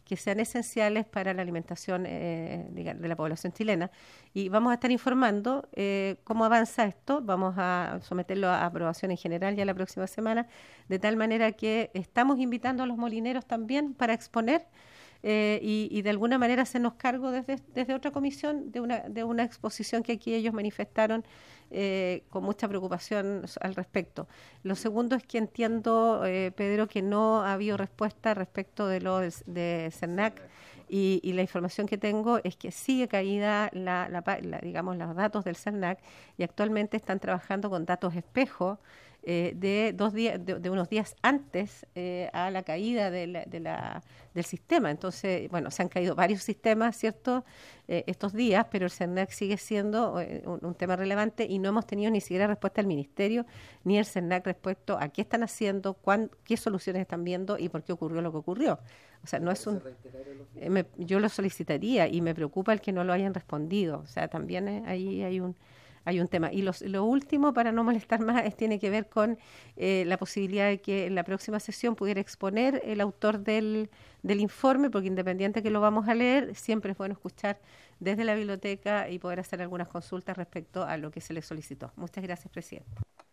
que sean esenciales para la alimentación eh, de la población chilena. Y vamos a estar informando eh, cómo avanza esto, vamos a someterlo a aprobación en general ya la próxima semana, de tal manera que estamos invitando a los molineros también para exponer eh, y, y de alguna manera hacernos cargo desde, desde otra comisión de una, de una exposición que aquí ellos manifestaron eh, con mucha preocupación al respecto. Lo segundo es que entiendo, eh, Pedro, que no ha habido respuesta respecto de lo de, de CERNAC y, y la información que tengo es que sigue caída la, la, la, digamos, los datos del CERNAC y actualmente están trabajando con datos espejo Eh, de dos días, de, de unos días antes eh, a la caída de la, de la, del sistema. Entonces, bueno, se han caído varios sistemas, ¿cierto?, eh, estos días, pero el CERNAC sigue siendo eh, un, un tema relevante y no hemos tenido ni siquiera respuesta del Ministerio ni el CERNAC respecto a qué están haciendo, cuán, qué soluciones están viendo y por qué ocurrió lo que ocurrió. O sea, no es un... Eh, me, yo lo solicitaría y me preocupa el que no lo hayan respondido. O sea, también eh, ahí hay un... hay un tema. Y los, lo último, para no molestar más, es, tiene que ver con eh, la posibilidad de que en la próxima sesión pudiera exponer el autor del, del informe, porque independiente que lo vamos a leer, siempre es bueno escuchar desde la biblioteca y poder hacer algunas consultas respecto a lo que se le solicitó. Muchas gracias, presidente.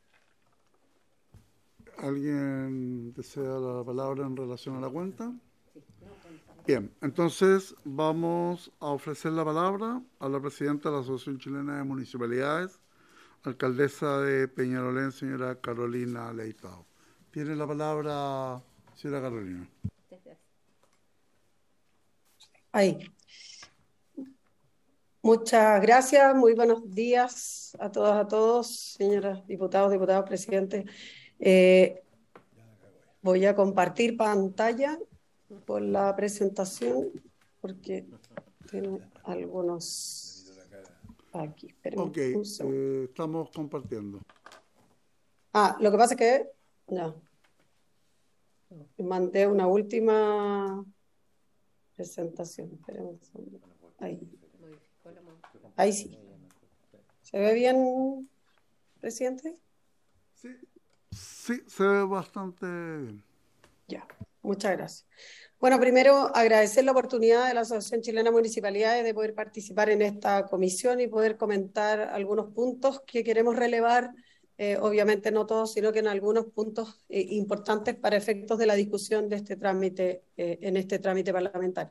¿Alguien desea la palabra en relación a la cuenta? Bien, entonces vamos a ofrecer la palabra a la presidenta de la Asociación Chilena de Municipalidades, alcaldesa de Peñalolén, señora Carolina Leitao. Tiene la palabra, señora Carolina. Ahí. Muchas gracias, muy buenos días a todas, a todos, señoras diputados, diputados, presidente. Eh, voy a compartir pantalla por la presentación, porque tengo algunos aquí. Espérenme Ok, un segundo. eh, estamos compartiendo. Ah, lo que pasa es que ya mandé una última presentación. Espérenme un segundo. Ahí. Ahí sí. ¿Se ve bien, presidente? Sí, sí, se ve bastante bien. Ya, muchas gracias. Bueno, primero agradecer la oportunidad de la Asociación Chilena de Municipalidades de poder participar en esta comisión y poder comentar algunos puntos que queremos relevar, eh, obviamente no todos, sino que en algunos puntos eh, importantes para efectos de la discusión de este trámite, eh, en este trámite parlamentario.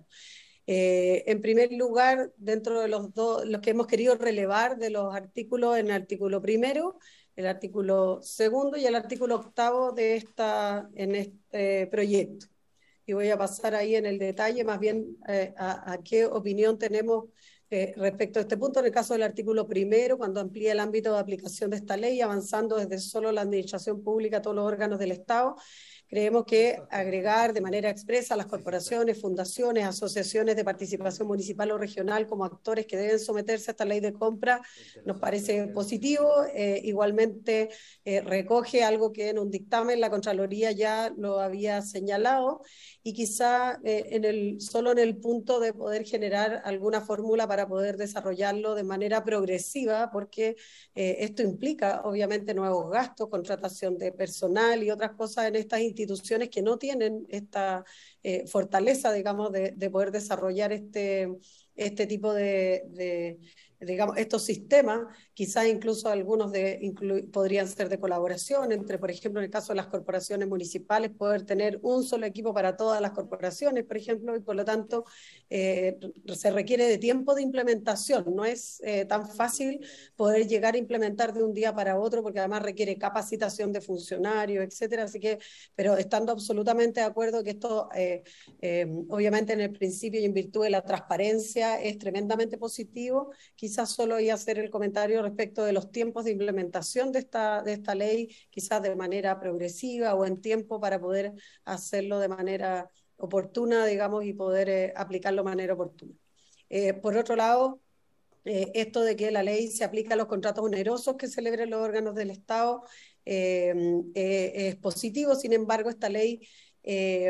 Eh, en primer lugar, dentro de los dos, los que hemos querido relevar de los artículos, en el artículo primero, el artículo segundo y el artículo octavo de esta, en este proyecto. Y voy a pasar ahí en el detalle más bien eh, a, a qué opinión tenemos eh, respecto a este punto. En el caso del artículo primero, cuando amplía el ámbito de aplicación de esta ley, avanzando desde solo la administración pública a todos los órganos del Estado, creemos que agregar de manera expresa a las corporaciones, fundaciones, asociaciones de participación municipal o regional como actores que deben someterse a esta ley de compra nos parece positivo. Eh, igualmente eh, recoge algo que en un dictamen la Contraloría ya lo había señalado y quizá eh, en el, solo en el punto de poder generar alguna fórmula para poder desarrollarlo de manera progresiva, porque eh, esto implica obviamente nuevos gastos, contratación de personal y otras cosas en estas instituciones que no tienen esta eh, fortaleza, digamos, de, de poder desarrollar este, este tipo de, de, digamos, estos sistemas. Quizás incluso algunos de, inclu, podrían ser de colaboración entre, por ejemplo, en el caso de las corporaciones municipales, poder tener un solo equipo para todas las corporaciones, por ejemplo, y por lo tanto eh, se requiere de tiempo de implementación. No es eh, tan fácil poder llegar a implementar de un día para otro, porque además requiere capacitación de funcionarios, etcétera. Así que, pero estando absolutamente de acuerdo que esto, eh, eh, obviamente en el principio y en virtud de la transparencia, es tremendamente positivo. Quizás solo iba a hacer el comentario respecto de los tiempos de implementación de esta, de esta ley, quizás de manera progresiva o en tiempo para poder hacerlo de manera oportuna, digamos, y poder eh, aplicarlo de manera oportuna. Eh, por otro lado, eh, esto de que la ley se aplica a los contratos onerosos que celebren los órganos del Estado eh, eh, es positivo. Sin embargo, esta ley eh,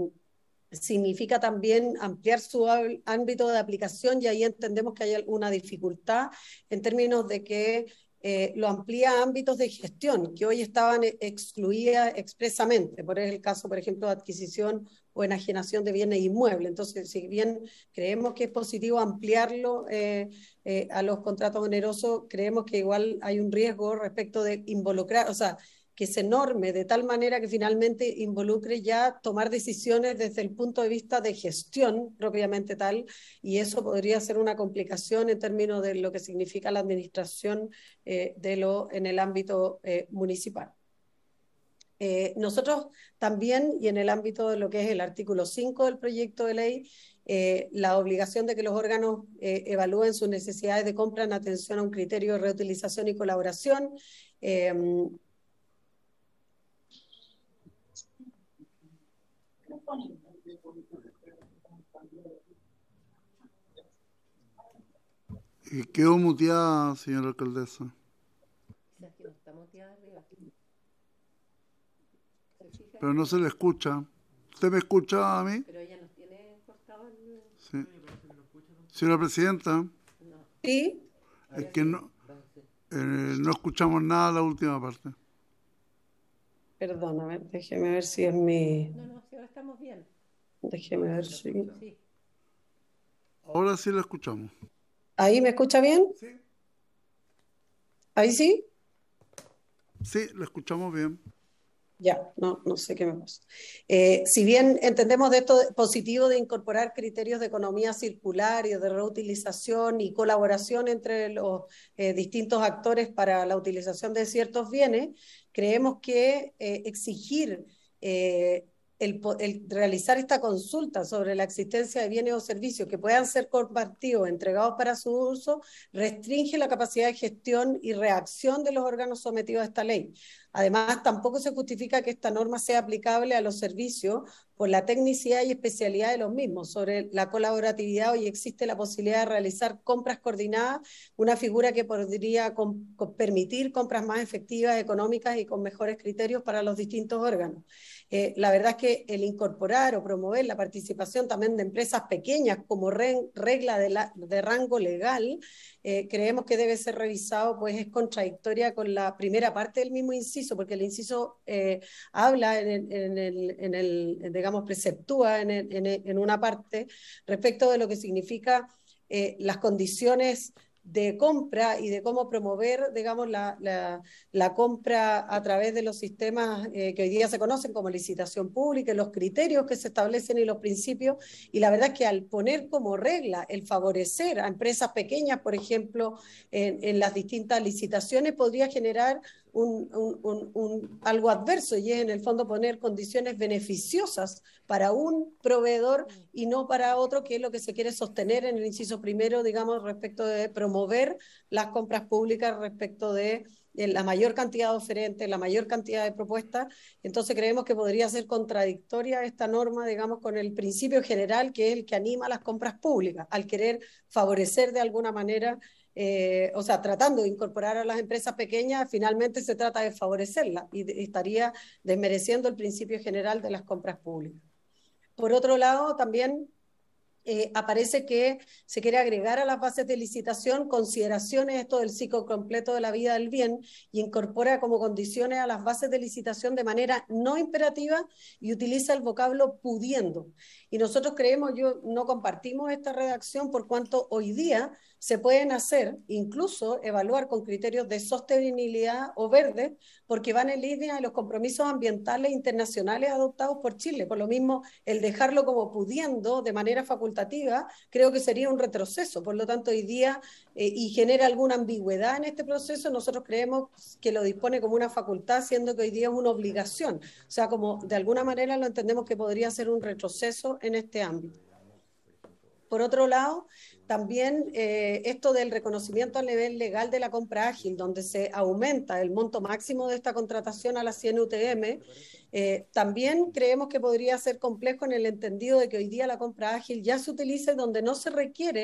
significa también ampliar su ámbito de aplicación y ahí entendemos que hay alguna dificultad en términos de que eh, lo amplía a ámbitos de gestión que hoy estaban excluidas expresamente, por el caso, por ejemplo, de adquisición o enajenación de bienes inmuebles. Entonces, si bien creemos que es positivo ampliarlo eh, eh, a los contratos onerosos, creemos que igual hay un riesgo respecto de involucrar, o sea, que se norme de tal manera que finalmente involucre ya tomar decisiones desde el punto de vista de gestión propiamente tal, y eso podría ser una complicación en términos de lo que significa la administración eh, de lo, en el ámbito eh, municipal. Eh, nosotros también, y en el ámbito de lo que es el artículo cinco del proyecto de ley, eh, la obligación de que los órganos eh, evalúen sus necesidades de compra en atención a un criterio de reutilización y colaboración. Eh, Y quedó muteada, señora alcaldesa. Pero no se le escucha. ¿Usted me escucha a mí? Pero ella nos tiene cortado el... Sí. Señora presidenta. Sí. Es que no, eh, no escuchamos nada la última parte. Perdón, a ver, déjeme ver si es mi... No, no, si ahora estamos bien. Déjeme ver si... Sí. Ahora sí la escuchamos. ¿Ahí me escucha bien? Sí. ¿Ahí sí? Sí, la escuchamos bien. Ya, no, no sé qué me pasa. Eh, si bien entendemos de esto positivo de incorporar criterios de economía circular y de reutilización y colaboración entre los eh, distintos actores para la utilización de ciertos bienes, creemos que eh, exigir eh, el, el realizar esta consulta sobre la existencia de bienes o servicios que puedan ser compartidos, entregados para su uso, restringe la capacidad de gestión y reacción de los órganos sometidos a esta ley. Además, tampoco se justifica que esta norma sea aplicable a los servicios por la tecnicidad y especialidad de los mismos. Sobre la colaboratividad, hoy existe la posibilidad de realizar compras coordinadas, una figura que podría com- com- permitir compras más efectivas, económicas y con mejores criterios para los distintos órganos. Eh, la verdad es que el incorporar o promover la participación también de empresas pequeñas como re- regla de, la, de rango legal, eh, creemos que debe ser revisado, pues es contradictoria con la primera parte del mismo inciso, porque el inciso eh, habla en el, en el, en el, digamos, preceptúa en, el, en, el, en una parte respecto de lo que significa eh, las condiciones de compra y de cómo promover, digamos, la, la, la compra a través de los sistemas eh, que hoy día se conocen como licitación pública, los criterios que se establecen y los principios, y la verdad es que al poner como regla el favorecer a empresas pequeñas, por ejemplo, en, en las distintas licitaciones, podría generar Un, un, un, un, algo adverso, y es en el fondo poner condiciones beneficiosas para un proveedor y no para otro, que es lo que se quiere sostener en el inciso primero, digamos, respecto de promover las compras públicas, respecto de, de la mayor cantidad de oferentes, la mayor cantidad de propuestas. Entonces creemos que podría ser contradictoria esta norma, digamos, con el principio general, que es el que anima las compras públicas, al querer favorecer de alguna manera Eh, o sea, tratando de incorporar a las empresas pequeñas, finalmente se trata de favorecerlas y de, estaría desmereciendo el principio general de las compras públicas. Por otro lado, también eh, aparece que se quiere agregar a las bases de licitación consideraciones esto del ciclo completo de la vida del bien, y incorpora como condiciones a las bases de licitación de manera no imperativa y utiliza el vocablo pudiendo. Y nosotros creemos, yo no compartimos esta redacción por cuanto hoy día se pueden hacer, incluso evaluar con criterios de sostenibilidad o verde, porque van en línea de los compromisos ambientales internacionales adoptados por Chile. Por lo mismo, el dejarlo como pudiendo de manera facultativa, creo que sería un retroceso. Por lo tanto, hoy día, eh, y genera alguna ambigüedad en este proceso, nosotros creemos que lo dispone como una facultad, siendo que hoy día es una obligación. O sea, como de alguna manera lo entendemos que podría ser un retroceso en este ámbito. Por otro lado, también eh, esto del reconocimiento a nivel legal de la compra ágil, donde se aumenta el monto máximo de esta contratación a las cien U T M, eh, también creemos que podría ser complejo en el entendido de que hoy día la compra ágil ya se utiliza donde no se requiere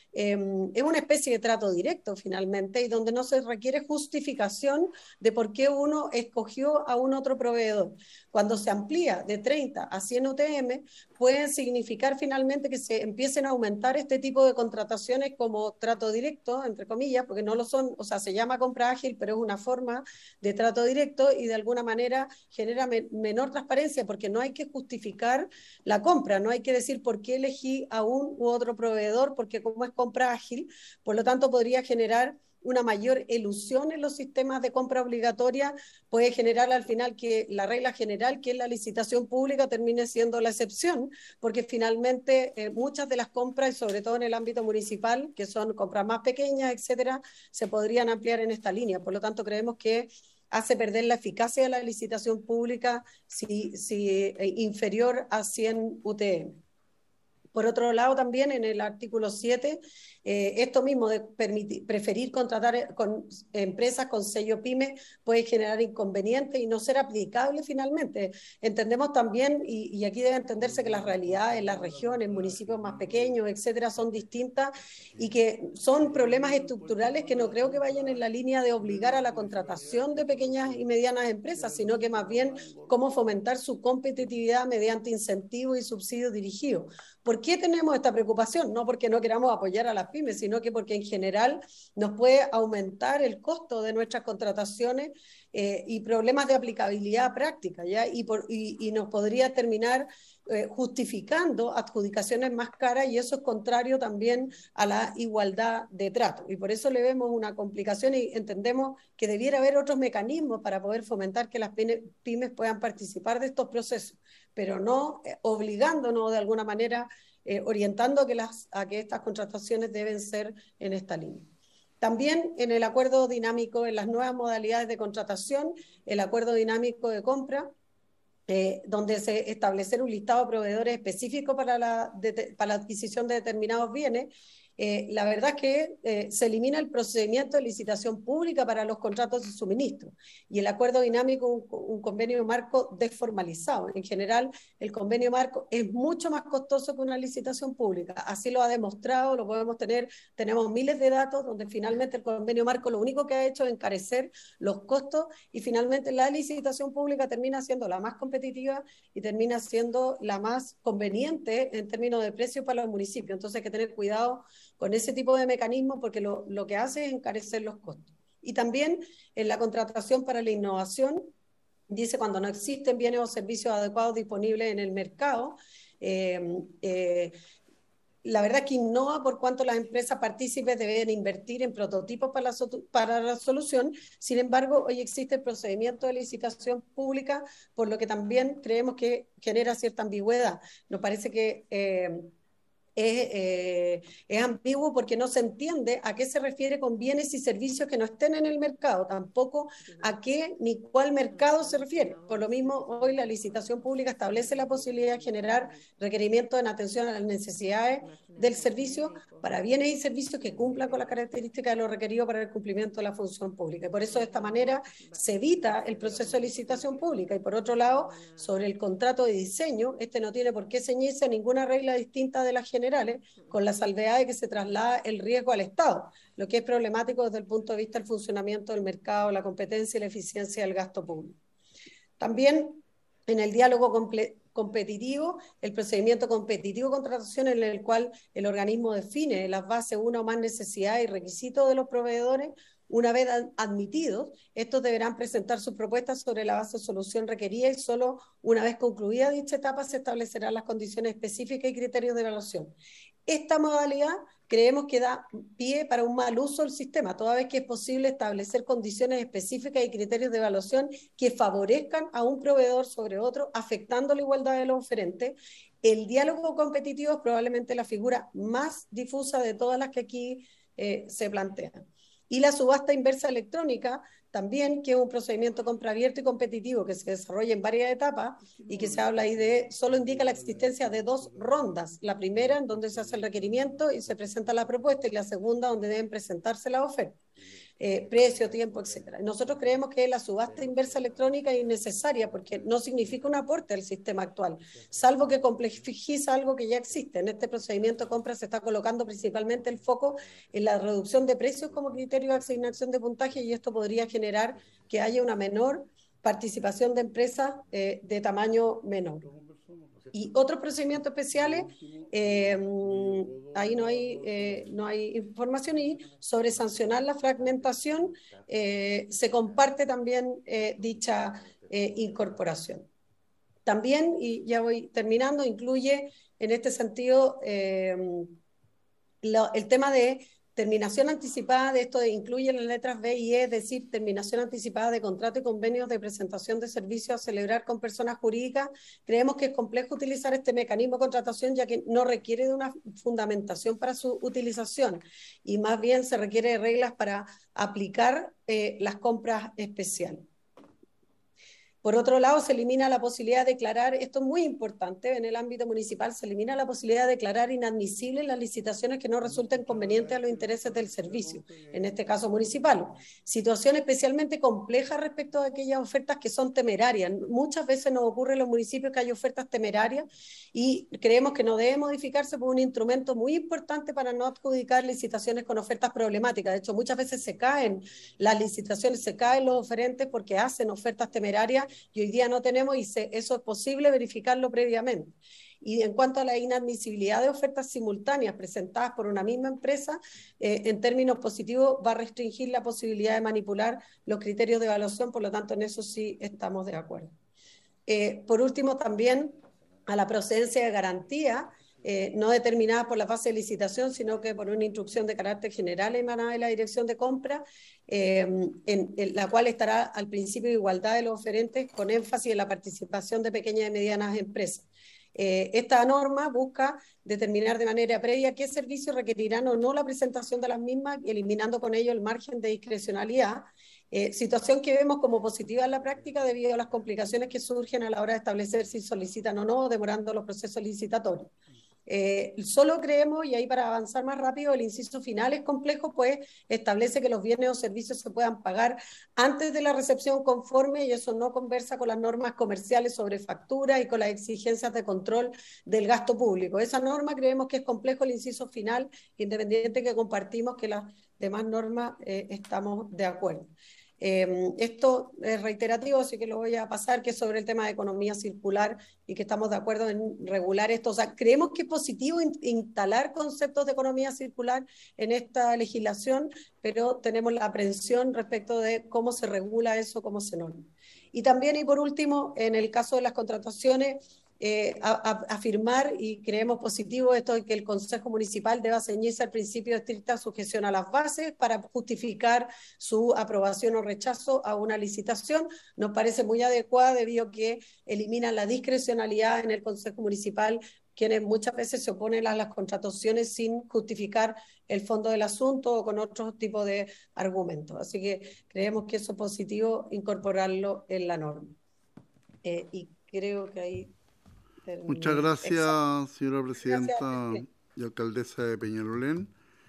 eh, es una especie de trato directo finalmente, y donde no se requiere justificación de por qué uno escogió a un otro proveedor. Cuando se amplía de treinta a cien U T M, puede significar finalmente que se empiecen a aumentar este tipo de contrataciones como trato directo, entre comillas, porque no lo son, o sea, se llama compra ágil, pero es una forma de trato directo y de alguna manera genera me, menor transparencia, porque no hay que justificar la compra, no hay que decir por qué elegí a un u otro proveedor, porque como es compra ágil, por lo tanto podría generar una mayor elusión en los sistemas de compra obligatoria, puede generar al final que la regla general, que es la licitación pública, termine siendo la excepción, porque finalmente eh, muchas de las compras, y sobre todo en el ámbito municipal, que son compras más pequeñas, etcétera, se podrían ampliar en esta línea. Por lo tanto, creemos que hace perder la eficacia de la licitación pública si, si eh, inferior a cien U T M. Por otro lado, también en el artículo siete, eh, esto mismo de permitir, preferir contratar con empresas con sello PYME puede generar inconvenientes y no ser aplicable finalmente. Entendemos también, y, y aquí debe entenderse que las realidades en las regiones, municipios más pequeños, etcétera, son distintas y que son problemas estructurales que no creo que vayan en la línea de obligar a la contratación de pequeñas y medianas empresas, sino que más bien cómo fomentar su competitividad mediante incentivos y subsidios dirigidos. ¿Por qué tenemos esta preocupación? No porque no queramos apoyar a las pymes, sino que porque en general nos puede aumentar el costo de nuestras contrataciones eh, y problemas de aplicabilidad práctica, ¿ya? Y, por, y, y nos podría terminar eh, justificando adjudicaciones más caras, y eso es contrario también a la igualdad de trato. Y por eso le vemos una complicación y entendemos que debiera haber otros mecanismos para poder fomentar que las pymes puedan participar de estos procesos, pero no eh, obligándonos de alguna manera, eh, orientando a que, las, a que estas contrataciones deben ser en esta línea. También en el acuerdo dinámico, en las nuevas modalidades de contratación, el acuerdo dinámico de compra, eh, donde se establecer un listado de proveedores específicos para la, de, para la adquisición de determinados bienes. Eh, la verdad es que eh, se elimina el procedimiento de licitación pública para los contratos de suministro y el acuerdo dinámico, un, un convenio marco desformalizado. En general, el convenio marco es mucho más costoso que una licitación pública. Así lo ha demostrado, lo podemos tener, tenemos miles de datos donde finalmente el convenio marco lo único que ha hecho es encarecer los costos y finalmente la licitación pública termina siendo la más competitiva y termina siendo la más conveniente en términos de precio para los municipios. Entonces hay que tener cuidado con ese tipo de mecanismos porque lo, lo que hace es encarecer los costos. Y también en la contratación para la innovación, dice cuando no existen bienes o servicios adecuados disponibles en el mercado, eh, eh, la verdad es que innova por cuanto las empresas partícipes deben invertir en prototipos para la, para la solución. Sin embargo, hoy existe el procedimiento de licitación pública, por lo que también creemos que genera cierta ambigüedad. Nos parece que eh, Es, eh, es ambiguo porque no se entiende a qué se refiere con bienes y servicios que no estén en el mercado, tampoco a qué ni cuál mercado se refiere. Por lo mismo, hoy la licitación pública establece la posibilidad de generar requerimientos en atención a las necesidades del servicio para bienes y servicios que cumplan con las características de lo requerido para el cumplimiento de la función pública. Y por eso de esta manera se evita el proceso de licitación pública. Y por otro lado, sobre el contrato de diseño, este no tiene por qué ceñirse a ninguna regla distinta de las generales, con la salvedad de que se traslada el riesgo al Estado, lo que es problemático desde el punto de vista del funcionamiento del mercado, la competencia y la eficiencia del gasto público. También en el diálogo competitivo, el procedimiento competitivo de contratación en el cual el organismo define las bases, una o más necesidades y requisitos de los proveedores. Una vez admitidos, estos deberán presentar sus propuestas sobre la base de solución requerida y solo una vez concluida dicha etapa se establecerán las condiciones específicas y criterios de evaluación. Esta modalidad creemos que da pie para un mal uso del sistema, toda vez que es posible establecer condiciones específicas y criterios de evaluación que favorezcan a un proveedor sobre otro, afectando la igualdad de los oferentes. El diálogo competitivo es probablemente la figura más difusa de todas las que aquí eh, se plantean. Y la subasta inversa electrónica también, que es un procedimiento compra abierto y competitivo que se desarrolla en varias etapas y que se habla ahí de, solo indica la existencia de dos rondas. La primera en donde se hace el requerimiento y se presenta la propuesta y la segunda donde deben presentarse las ofertas. eh, precio, tiempo, etcétera. Nosotros creemos que la subasta inversa electrónica es innecesaria porque no significa un aporte al sistema actual, salvo que complejiza algo que ya existe. En este procedimiento de compra se está colocando principalmente el foco en la reducción de precios como criterio de asignación de puntaje, y esto podría generar que haya una menor participación de empresas eh, de tamaño menor. Y otros procedimientos especiales, eh, ahí no hay, eh, no hay información, y sobre sancionar la fragmentación, eh, se comparte también eh, dicha eh, incorporación. También, y ya voy terminando, incluye en este sentido eh, lo, el tema de terminación anticipada, de esto de, incluye las letras B y E, es decir, terminación anticipada de contrato y convenios de presentación de servicios a celebrar con personas jurídicas. Creemos que es complejo utilizar este mecanismo de contratación, ya que no requiere de una fundamentación para su utilización, y más bien se requiere de reglas para aplicar eh, las compras especiales. Por otro lado, se elimina la posibilidad de declarar, esto es muy importante, en el ámbito municipal, se elimina la posibilidad de declarar inadmisibles las licitaciones que no resulten convenientes a los intereses del servicio, en este caso municipal. Situación especialmente compleja respecto a aquellas ofertas que son temerarias. Muchas veces nos ocurre en los municipios que hay ofertas temerarias, y creemos que no debe modificarse por un instrumento muy importante para no adjudicar licitaciones con ofertas problemáticas. De hecho, muchas veces se caen las licitaciones, se caen los oferentes porque hacen ofertas temerarias, y hoy día no tenemos, y se, eso es posible verificarlo previamente. Y en cuanto a la inadmisibilidad de ofertas simultáneas presentadas por una misma empresa, eh, en términos positivos va a restringir la posibilidad de manipular los criterios de evaluación, por lo tanto en eso sí estamos de acuerdo. Eh, por último, también a la procedencia de garantía, Eh, no determinada por la fase de licitación, sino que por una instrucción de carácter general emanada de la Dirección de Compra, eh, en, en la cual estará al principio de igualdad de los oferentes, con énfasis en la participación de pequeñas y medianas empresas. Eh, esta norma busca determinar de manera previa qué servicios requerirán o no la presentación de las mismas, eliminando con ello el margen de discrecionalidad, eh, situación que vemos como positiva en la práctica debido a las complicaciones que surgen a la hora de establecer si solicitan o no, demorando los procesos licitatorios. Eh, solo creemos, y ahí para avanzar más rápido, el inciso final es complejo, pues establece que los bienes o servicios se puedan pagar antes de la recepción conforme, y eso no conversa con las normas comerciales sobre factura y con las exigencias de control del gasto público. Esa norma creemos que es complejo el inciso final, independiente que compartimos que las demás normas eh, estamos de acuerdo. Eh, esto es reiterativo, así que lo voy a pasar, que es sobre el tema de economía circular, y que estamos de acuerdo en regular esto. O sea, creemos que es positivo in, instalar conceptos de economía circular en esta legislación, pero tenemos la aprehensión respecto de cómo se regula eso, cómo se norma. Y también, y por último, en el caso de las contrataciones, Eh, a, a, afirmar, y creemos positivo esto de que el Consejo Municipal deba ceñirse al principio de estricta sujeción a las bases para justificar su aprobación o rechazo a una licitación. Nos parece muy adecuada debido a que elimina la discrecionalidad en el Consejo Municipal, quienes muchas veces se oponen a las contrataciones sin justificar el fondo del asunto o con otro tipo de argumentos. Así que creemos que eso es positivo incorporarlo en la norma. Eh, y creo que ahí... Muchas gracias, Exacto. señora presidenta gracias. y alcaldesa de Peñalolén.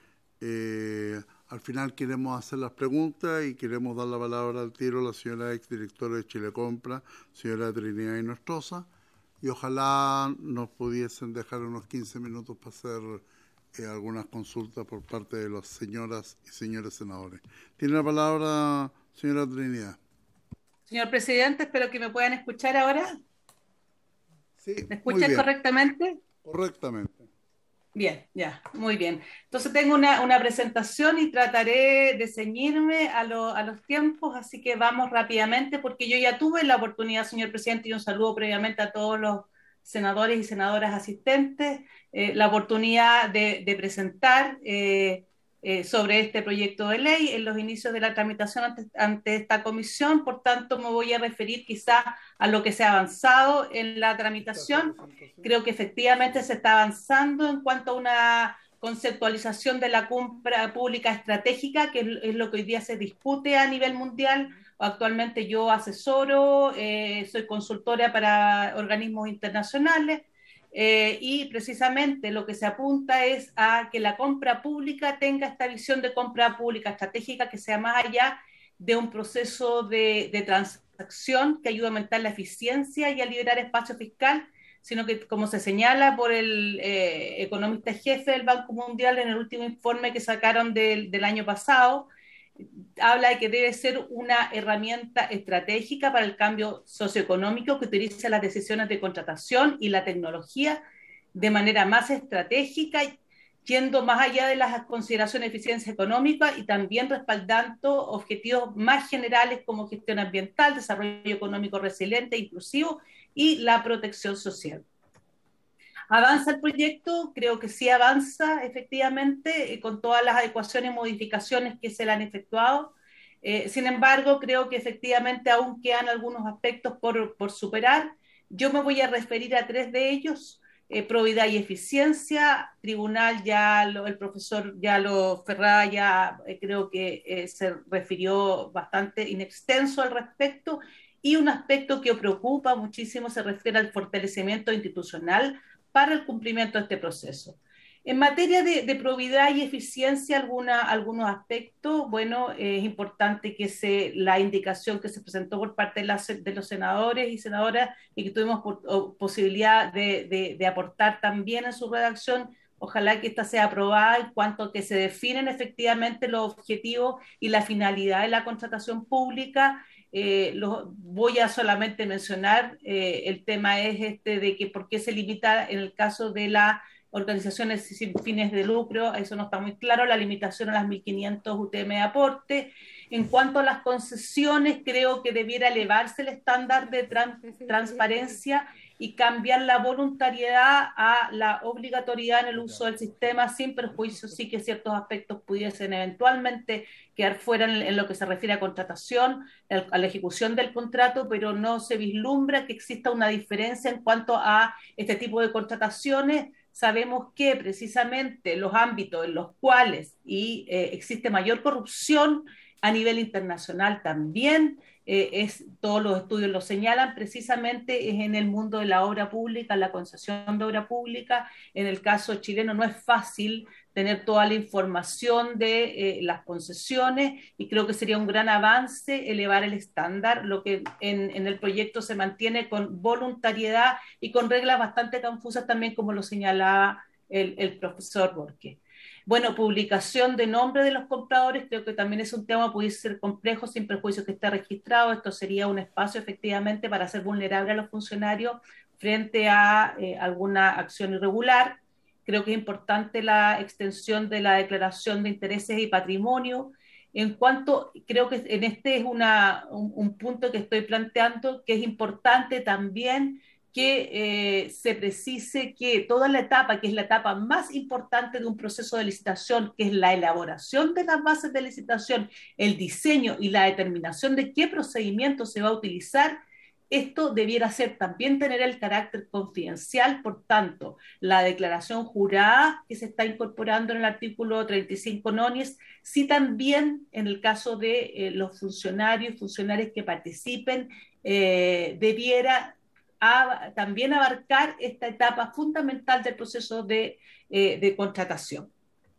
Eh, al final queremos hacer las preguntas y queremos dar la palabra al tiro a la señora exdirectora de Chile Compra, señora Trinidad Inostroza, y ojalá nos pudiesen dejar unos quince minutos para hacer eh, algunas consultas por parte de las señoras y señores senadores. Tiene la palabra, señora Trinidad. Señor presidente, espero que me puedan escuchar ahora. Sí, ¿Me escuchan correctamente? Correctamente. Bien, ya, muy bien. Entonces tengo una, una presentación y trataré de ceñirme a, lo, a los tiempos, así que vamos rápidamente, porque yo ya tuve la oportunidad, señor presidente, y un saludo previamente a todos los senadores y senadoras asistentes, eh, la oportunidad de, de presentar eh, eh, sobre este proyecto de ley en los inicios de la tramitación ante, ante esta comisión. Por tanto, me voy a referir quizás a lo que se ha avanzado en la tramitación. Creo que efectivamente se está avanzando en cuanto a una conceptualización de la compra pública estratégica, que es lo que hoy día se discute a nivel mundial. Actualmente yo asesoro, eh, soy consultora para organismos internacionales, eh, y precisamente lo que se apunta es a que la compra pública tenga esta visión de compra pública estratégica que sea más allá de un proceso de, de transacción que ayude a aumentar la eficiencia y a liberar espacio fiscal, sino que, como se señala por el eh, economista jefe del Banco Mundial en el último informe que sacaron del, del año pasado, habla de que debe ser una herramienta estratégica para el cambio socioeconómico que utilice las decisiones de contratación y la tecnología de manera más estratégica, yendo más allá de las consideraciones de eficiencia económica y también respaldando objetivos más generales como gestión ambiental, desarrollo económico resiliente, inclusivo y la protección social. ¿Avanza el proyecto? Creo que sí avanza, efectivamente, eh, con todas las adecuaciones y modificaciones que se le han efectuado. Eh, sin embargo, creo que efectivamente aún quedan algunos aspectos por, por superar. Yo me voy a referir a tres de ellos. Eh, probidad y eficiencia, tribunal, ya lo, el profesor ya lo Ferrá ya eh, creo que eh, se refirió bastante in extenso al respecto, y un aspecto que preocupa muchísimo se refiere al fortalecimiento institucional para el cumplimiento de este proceso. En materia de, de probidad y eficiencia, alguna, algunos aspectos, bueno, eh, es importante que se, la indicación que se presentó por parte de, la, de los senadores y senadoras y que tuvimos por, o, posibilidad de, de, de aportar también en su redacción, ojalá que esta sea aprobada en cuanto a que se definen efectivamente los objetivos y la finalidad de la contratación pública. Eh, lo, voy a solamente mencionar, eh, el tema es este de que por qué se limita en el caso de las organizaciones sin fines de lucro, eso no está muy claro, la limitación a las mil quinientos U T M de aporte. En cuanto a las concesiones, creo que debiera elevarse el estándar de trans, transparencia y cambiar la voluntariedad a la obligatoriedad en el uso del sistema, sin perjuicio sí que ciertos aspectos pudiesen eventualmente quedar fuera en, en lo que se refiere a contratación, el, a la ejecución del contrato, pero no se vislumbra que exista una diferencia en cuanto a este tipo de contrataciones. Sabemos que precisamente los ámbitos en los cuales y, eh, existe mayor corrupción a nivel internacional también, eh, es, todos los estudios lo señalan, precisamente es en el mundo de la obra pública, la concesión de obra pública. En el caso chileno no es fácil tener toda la información de eh, las concesiones, y creo que sería un gran avance elevar el estándar, lo que en, en el proyecto se mantiene con voluntariedad y con reglas bastante confusas también, como lo señalaba el, el profesor Borges. Bueno, publicación de nombre de los compradores, creo que también es un tema, puede ser complejo sin perjuicio que esté registrado. Esto sería un espacio efectivamente para hacer vulnerable a los funcionarios frente a eh, alguna acción irregular. Creo que es importante la extensión de la declaración de intereses y patrimonio. En cuanto, creo que en este es una, un, un punto que estoy planteando, que es importante también que eh, se precise que toda la etapa, que es la etapa más importante de un proceso de licitación, que es la elaboración de las bases de licitación, el diseño y la determinación de qué procedimiento se va a utilizar, esto debiera ser también tener el carácter confidencial. Por tanto, la declaración jurada que se está incorporando en el artículo treinta y cinco nonis, sí también en el caso de eh, los funcionarios y funcionarias que participen, eh, debiera a, también abarcar esta etapa fundamental del proceso de, eh, de contratación.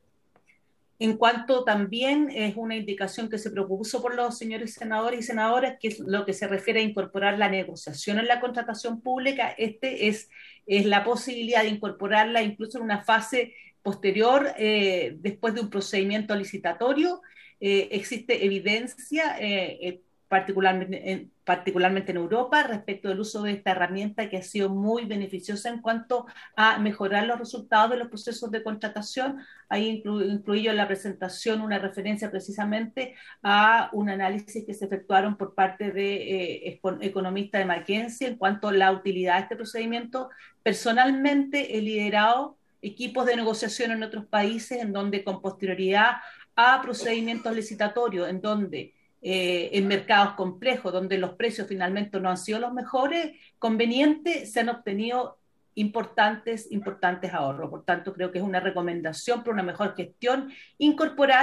En cuanto también es una indicación que se propuso por los señores senadores y senadoras, que es lo que se refiere a incorporar la negociación en la contratación pública. Este es, es la posibilidad de incorporarla incluso en una fase posterior, eh, después de un procedimiento licitatorio. Eh, existe evidencia, eh, eh, particularmente en, particularmente en Europa, respecto del uso de esta herramienta, que ha sido muy beneficiosa en cuanto a mejorar los resultados de los procesos de contratación. Ahí inclu, incluí yo en la presentación una referencia precisamente a un análisis que se efectuaron por parte de eh, economistas de McKinsey en cuanto a la utilidad de este procedimiento. Personalmente he liderado equipos de negociación en otros países en donde, con posterioridad a procedimientos licitatorios, en donde Eh, en mercados complejos, donde los precios finalmente no han sido los mejores convenientes, se han obtenido importantes, importantes ahorros. Por tanto, creo que es una recomendación para una mejor gestión incorporar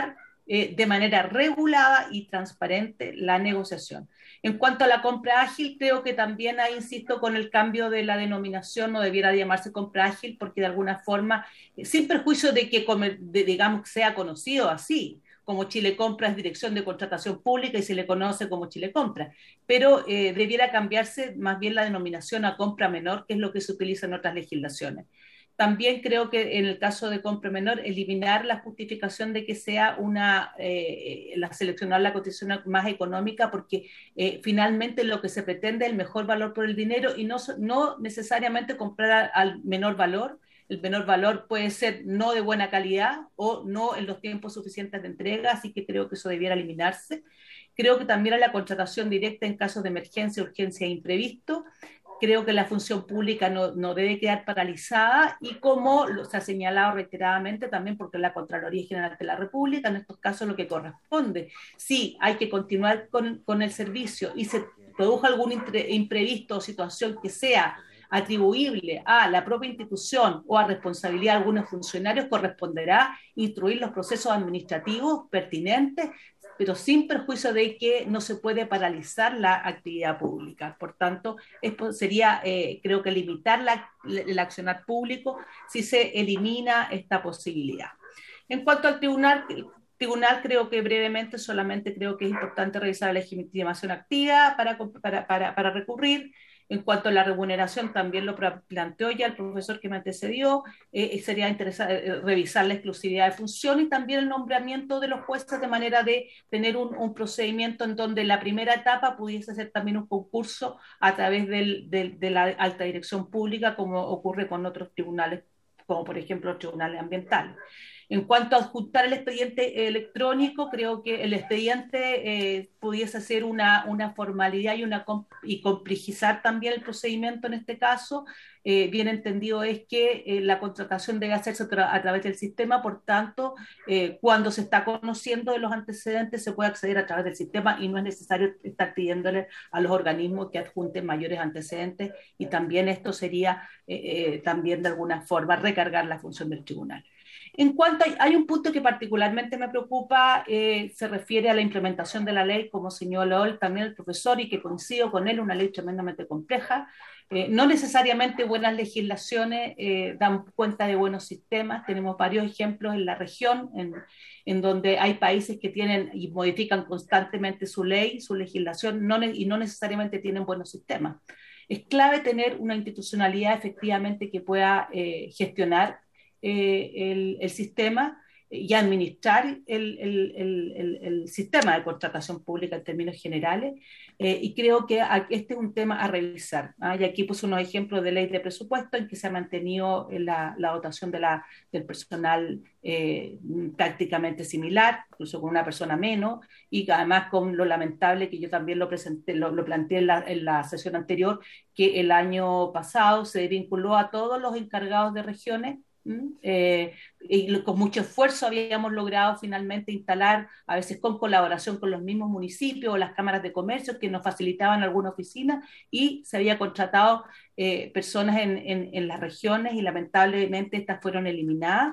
eh, de manera regulada y transparente la negociación. En cuanto a la compra ágil, creo que también ahí insisto con el cambio de la denominación, no debiera llamarse compra ágil porque de alguna forma, eh, sin perjuicio de que de, digamos sea conocido así, como Chile Compra es Dirección de Contratación Pública y se le conoce como Chile Compra, pero eh, debiera cambiarse más bien la denominación a compra menor, que es lo que se utiliza en otras legislaciones. También creo que en el caso de compra menor, eliminar la justificación de que sea una, eh, la seleccionar la cotización más económica, porque eh, finalmente lo que se pretende es el mejor valor por el dinero y no, no necesariamente comprar al menor valor. El menor valor puede ser no de buena calidad o no en los tiempos suficientes de entrega, así que creo que eso debiera eliminarse. Creo que también a la contratación directa en casos de emergencia, urgencia e imprevisto. Creo que la función pública no, no debe quedar paralizada y como se ha señalado reiteradamente también porque la Contraloría General de la República en estos casos lo que corresponde. Sí, hay que continuar con, con el servicio y se produjo algún imprevisto o situación que sea atribuible a la propia institución o a responsabilidad de algunos funcionarios, corresponderá instruir los procesos administrativos pertinentes, pero sin perjuicio de que no se puede paralizar la actividad pública. Por tanto, esto sería, eh, creo que limitar la, el accionar público si se elimina esta posibilidad. En cuanto al tribunal, tribunal creo que brevemente, solamente creo que es importante revisar la legitimación activa para, para, para, para recurrir. En cuanto a la remuneración, también lo planteó ya el profesor que me antecedió, eh, sería interesante eh, revisar la exclusividad de función y también el nombramiento de los jueces de manera de tener un, un procedimiento en donde la primera etapa pudiese ser también un concurso a través del, del, de la alta dirección pública, como ocurre con otros tribunales, como por ejemplo los tribunales ambientales. En cuanto a adjuntar el expediente electrónico, creo que el expediente eh, pudiese ser una, una formalidad y, una, y complejizar también el procedimiento en este caso. Eh, bien entendido es que eh, la contratación debe hacerse a, tra a través del sistema, por tanto, eh, cuando se está conociendo de los antecedentes se puede acceder a través del sistema y no es necesario estar pidiéndole a los organismos que adjunten mayores antecedentes y también esto sería eh, eh, también de alguna forma recargar la función del tribunal. En cuanto a, hay un punto que particularmente me preocupa, eh, se refiere a la implementación de la ley, como señaló también el profesor, y que coincido con él, una ley tremendamente compleja. Eh, no necesariamente buenas legislaciones eh, dan cuenta de buenos sistemas. Tenemos varios ejemplos en la región, en, en donde hay países que tienen y modifican constantemente su ley, su legislación, no, y no necesariamente tienen buenos sistemas. Es clave tener una institucionalidad efectivamente que pueda eh, gestionar Eh, el, el sistema y administrar el, el, el, el sistema de contratación pública en términos generales, eh, y creo que este es un tema a revisar. ¿ah? Y aquí puse unos ejemplos de ley de presupuesto en que se ha mantenido la, la dotación de la, del personal eh, prácticamente similar, incluso con una persona menos, y además con lo lamentable que yo también lo, presenté, lo, lo planteé en la, en la sesión anterior, que el año pasado se vinculó a todos los encargados de regiones. Eh, y con mucho esfuerzo habíamos logrado finalmente instalar, a veces con colaboración con los mismos municipios o las cámaras de comercio que nos facilitaban alguna oficina, y se había contratado eh, personas en, en, en las regiones y lamentablemente estas fueron eliminadas.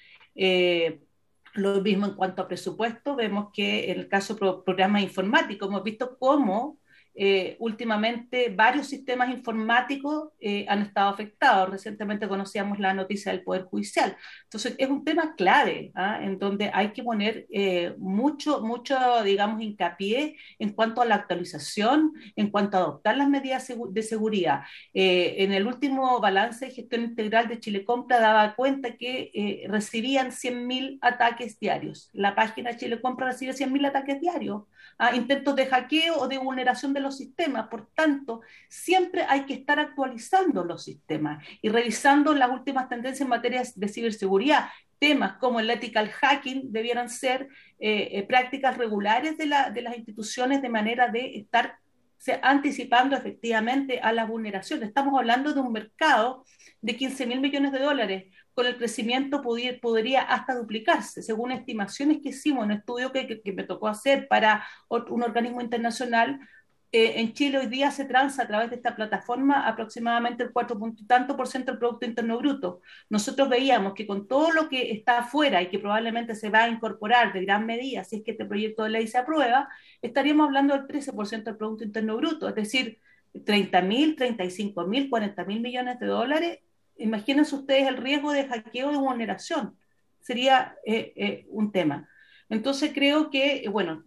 Eh, lo mismo en cuanto a presupuesto, vemos que en el caso de programas informáticos hemos visto cómo Eh, últimamente varios sistemas informáticos eh, han estado afectados. Recientemente conocíamos la noticia del Poder Judicial. Entonces es un tema clave, ¿ah? En donde hay que poner eh, mucho, mucho, digamos, hincapié en cuanto a la actualización, en cuanto a adoptar las medidas de seguridad. Eh, en el último balance de gestión integral de Chile Compra daba cuenta que eh, recibían cien mil ataques diarios. La página Chile Compra recibe cien mil ataques diarios, ¿ah? Intentos de hackeo o de vulneración de los sistemas. Por tanto, siempre hay que estar actualizando los sistemas y revisando las últimas tendencias en materia de ciberseguridad. Temas como el ethical hacking debieran ser eh, eh, prácticas regulares de, la, de las instituciones de manera de estar se, anticipando efectivamente a las vulneraciones. Estamos hablando de un mercado de quince mil millones de dólares. Con el crecimiento podría, podría hasta duplicarse, según estimaciones que hicimos en un estudio que, que, que me tocó hacer para un organismo internacional. Eh, en Chile hoy día se transa a través de esta plataforma aproximadamente el cuatro punto tanto por ciento del Producto Interno Bruto. Nosotros veíamos que con todo lo que está afuera y que probablemente se va a incorporar de gran medida, si es que este proyecto de ley se aprueba, estaríamos hablando del trece por ciento del Producto Interno Bruto, es decir, treinta mil, treinta y cinco mil, cuarenta mil millones de dólares. Imagínense ustedes el riesgo de hackeo, de vulneración. Sería eh, eh, un tema. Entonces creo que, bueno,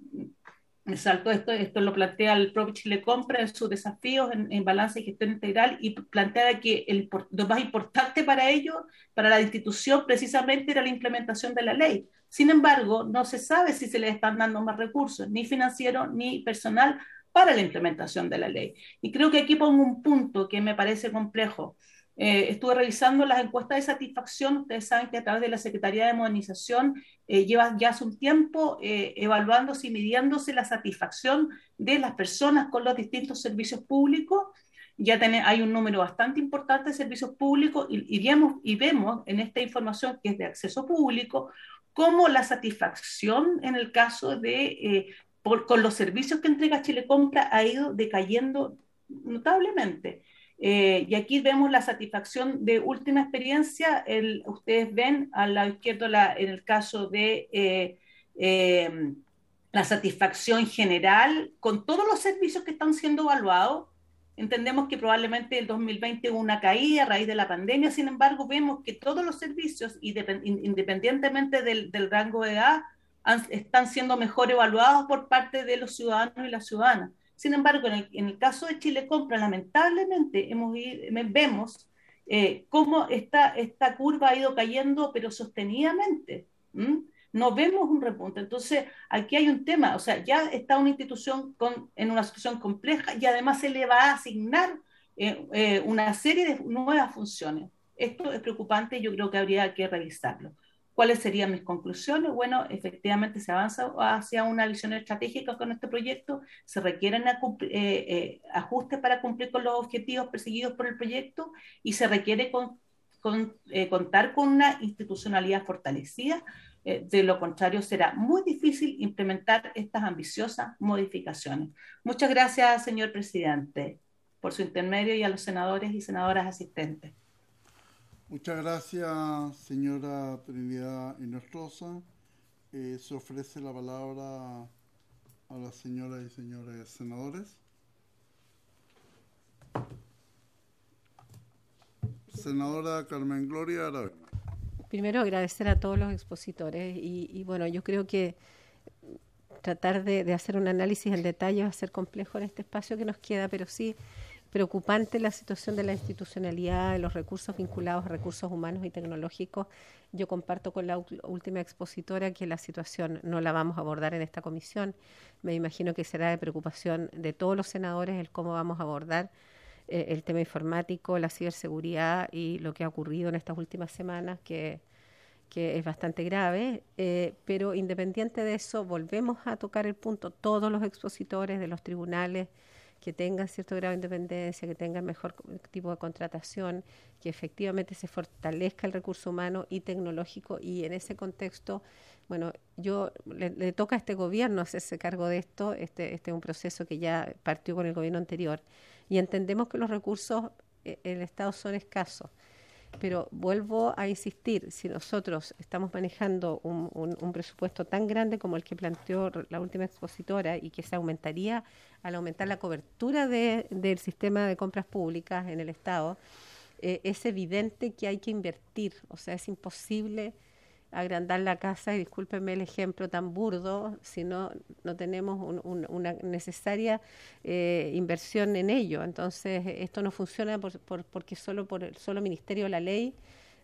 me salto esto, esto lo plantea el propio Chile Compra en sus desafíos en, en balance y gestión integral, y plantea que el, lo más importante para ellos, para la institución, precisamente era la implementación de la ley. Sin embargo, no se sabe si se les están dando más recursos, ni financieros, ni personal, para la implementación de la ley. Y creo que aquí pongo un punto que me parece complejo. Eh, estuve revisando las encuestas de satisfacción. Ustedes saben que a través de la Secretaría de Modernización eh, lleva ya hace un tiempo eh, evaluándose y midiéndose la satisfacción de las personas con los distintos servicios públicos. Ya ten, hay un número bastante importante de servicios públicos y, y, vemos, y vemos en esta información que es de acceso público cómo la satisfacción en el caso de eh, por, con los servicios que entrega Chile Compra ha ido decayendo notablemente. Eh, y aquí vemos la satisfacción de última experiencia. El, ustedes ven al lado izquierdo la, en el caso de eh, eh, la satisfacción general con todos los servicios que están siendo evaluados. Entendemos que probablemente el dos mil veinte hubo una caída a raíz de la pandemia. Sin embargo, vemos que todos los servicios, independientemente del, del rango de edad, han, están siendo mejor evaluados por parte de los ciudadanos y las ciudadanas. Sin embargo, en el, en el caso de Chile Compra, lamentablemente hemos, vemos eh, cómo esta, esta curva ha ido cayendo, pero sostenidamente. ¿Mm? No vemos un repunte. Entonces, aquí hay un tema. O sea, ya está una institución con, en una situación compleja y además se le va a asignar eh, eh, una serie de nuevas funciones. Esto es preocupante y yo creo que habría que revisarlo. ¿Cuáles serían mis conclusiones? Bueno, efectivamente se avanza hacia una visión estratégica con este proyecto, se requieren eh, eh, ajustes para cumplir con los objetivos perseguidos por el proyecto y se requiere con, con, eh, contar con una institucionalidad fortalecida. Eh, de lo contrario, será muy difícil implementar estas ambiciosas modificaciones. Muchas gracias, señor presidente, por su intermedio y a los senadores y senadoras asistentes. Muchas gracias, señora Trinidad Inostroza. Eh, se ofrece la palabra a las señoras y señores senadores. Senadora Carmen Gloria Aravena. Primero, agradecer a todos los expositores y, y bueno, yo creo que tratar de, de hacer un análisis en detalle va a ser complejo en este espacio que nos queda, pero sí preocupante la situación de la institucionalidad, de los recursos vinculados a recursos humanos y tecnológicos. Yo comparto con la última expositora que la situación no la vamos a abordar en esta comisión. Me imagino que será de preocupación de todos los senadores el cómo vamos a abordar eh, el tema informático, la ciberseguridad y lo que ha ocurrido en estas últimas semanas, que, que es bastante grave. Eh, pero independiente de eso, volvemos a tocar el punto, todos los expositores de los tribunales, que tengan cierto grado de independencia, que tengan mejor tipo de contratación, que efectivamente se fortalezca el recurso humano y tecnológico, y en ese contexto, bueno, yo le, le toca a este gobierno hacerse cargo de esto. Este, este es un proceso que ya partió con el gobierno anterior, y entendemos que los recursos en el Estado son escasos. Pero vuelvo a insistir, si nosotros estamos manejando un, un, un presupuesto tan grande como el que planteó la última expositora y que se aumentaría al aumentar la cobertura de, del sistema de compras públicas en el Estado, eh, es evidente que hay que invertir. O sea, es imposible agrandar la casa, y discúlpenme el ejemplo tan burdo, si no, no tenemos un, un, una necesaria eh, inversión en ello. Entonces, esto no funciona por, por, porque solo por el solo Ministerio de la Ley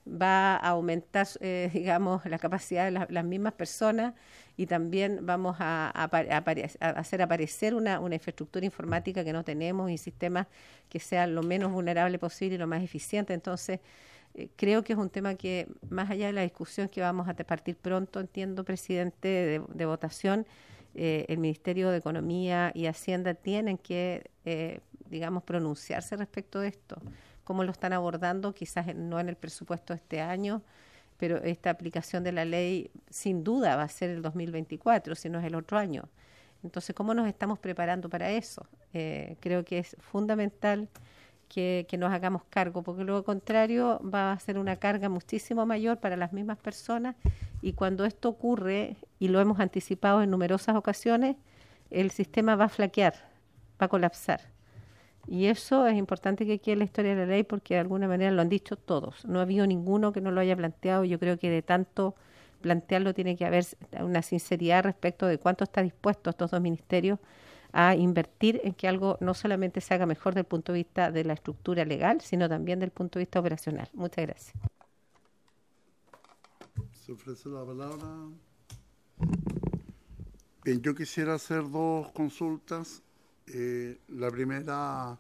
va a aumentar, eh, digamos, la capacidad de la, las mismas personas, y también vamos a, a, a, a hacer aparecer una, una infraestructura informática que no tenemos y sistemas que sean lo menos vulnerable posible y lo más eficiente. Entonces, eh, creo que es un tema que, más allá de la discusión que vamos a partir pronto, entiendo, presidente, de, de votación, eh, el Ministerio de Economía y Hacienda tienen que, eh, digamos, pronunciarse respecto de esto. Cómo lo están abordando, quizás no en el presupuesto de este año, pero esta aplicación de la ley sin duda va a ser el dos mil veinticuatro, si no es el otro año. Entonces, ¿cómo nos estamos preparando para eso? Eh, creo que es fundamental que, que nos hagamos cargo, porque lo contrario va a ser una carga muchísimo mayor para las mismas personas, y cuando esto ocurre, y lo hemos anticipado en numerosas ocasiones, el sistema va a flaquear, va a colapsar. Y eso es importante que quede en la historia de la ley, porque de alguna manera lo han dicho todos. No ha habido ninguno que no lo haya planteado. Yo creo que de tanto plantearlo tiene que haber una sinceridad respecto de cuánto está dispuesto estos dos ministerios a invertir en que algo no solamente se haga mejor desde el punto de vista de la estructura legal, sino también desde el punto de vista operacional. Muchas gracias. Se ofrece la palabra. Bien, yo quisiera hacer dos consultas. Eh, la primera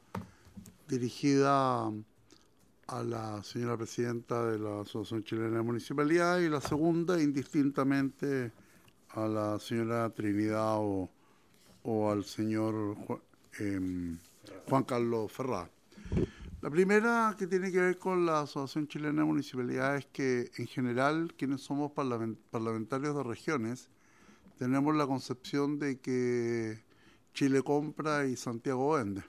dirigida a la señora presidenta de la Asociación Chilena de Municipalidades, y la segunda indistintamente a la señora Trinidad o, o al señor eh, Juan Carlos Ferrá. La primera, que tiene que ver con la Asociación Chilena de Municipalidades, es que en general quienes somos parlament- parlamentarios de regiones tenemos la concepción de que Chile compra y Santiago vende.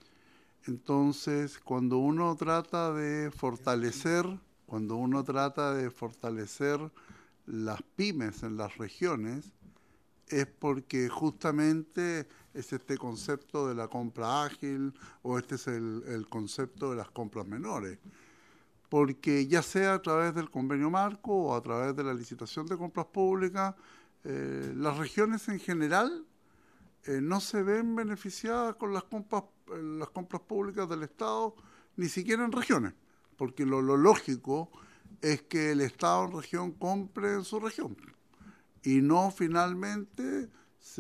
Entonces, cuando uno trata de fortalecer, cuando uno trata de fortalecer las pymes en las regiones, es porque justamente es este concepto de la compra ágil, o este es el, el concepto de las compras menores. Porque ya sea a través del convenio marco o a través de la licitación de compras públicas, eh, las regiones en general Eh, no se ven beneficiadas con las compras, eh, las compras públicas del Estado, ni siquiera en regiones, porque lo, lo lógico es que el Estado en región compre en su región y no finalmente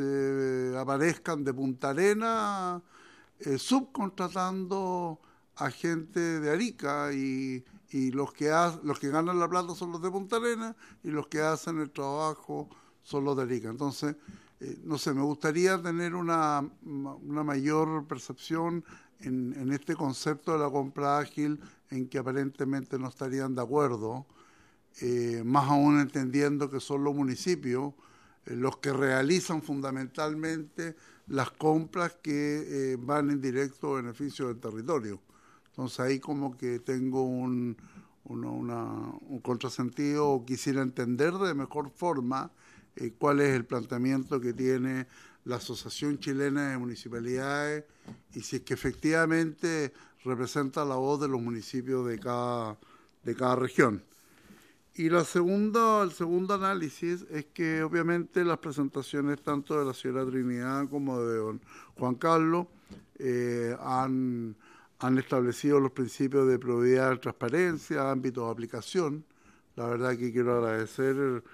se aparezcan de Punta Arenas eh, subcontratando a gente de Arica, y, y los que ha, los que ganan la plata son los de Punta Arenas y los que hacen el trabajo son los de Arica. Entonces, Eh, no sé, me gustaría tener una, una mayor percepción en, en este concepto de la compra ágil, en que aparentemente no estarían de acuerdo, eh, más aún entendiendo que son los municipios eh, los que realizan fundamentalmente las compras que eh, van en directo beneficio del territorio. Entonces ahí como que tengo un, una, una, un contrasentido, o quisiera entender de mejor forma Eh, cuál es el planteamiento que tiene la Asociación Chilena de Municipalidades, y si es que efectivamente representa la voz de los municipios de cada, de cada región. Y la segunda, el segundo análisis es que obviamente las presentaciones tanto de la señora Trinidad como de don Juan Carlos eh, han, han establecido los principios de probidad y transparencia, ámbitos de aplicación. La verdad que quiero agradecer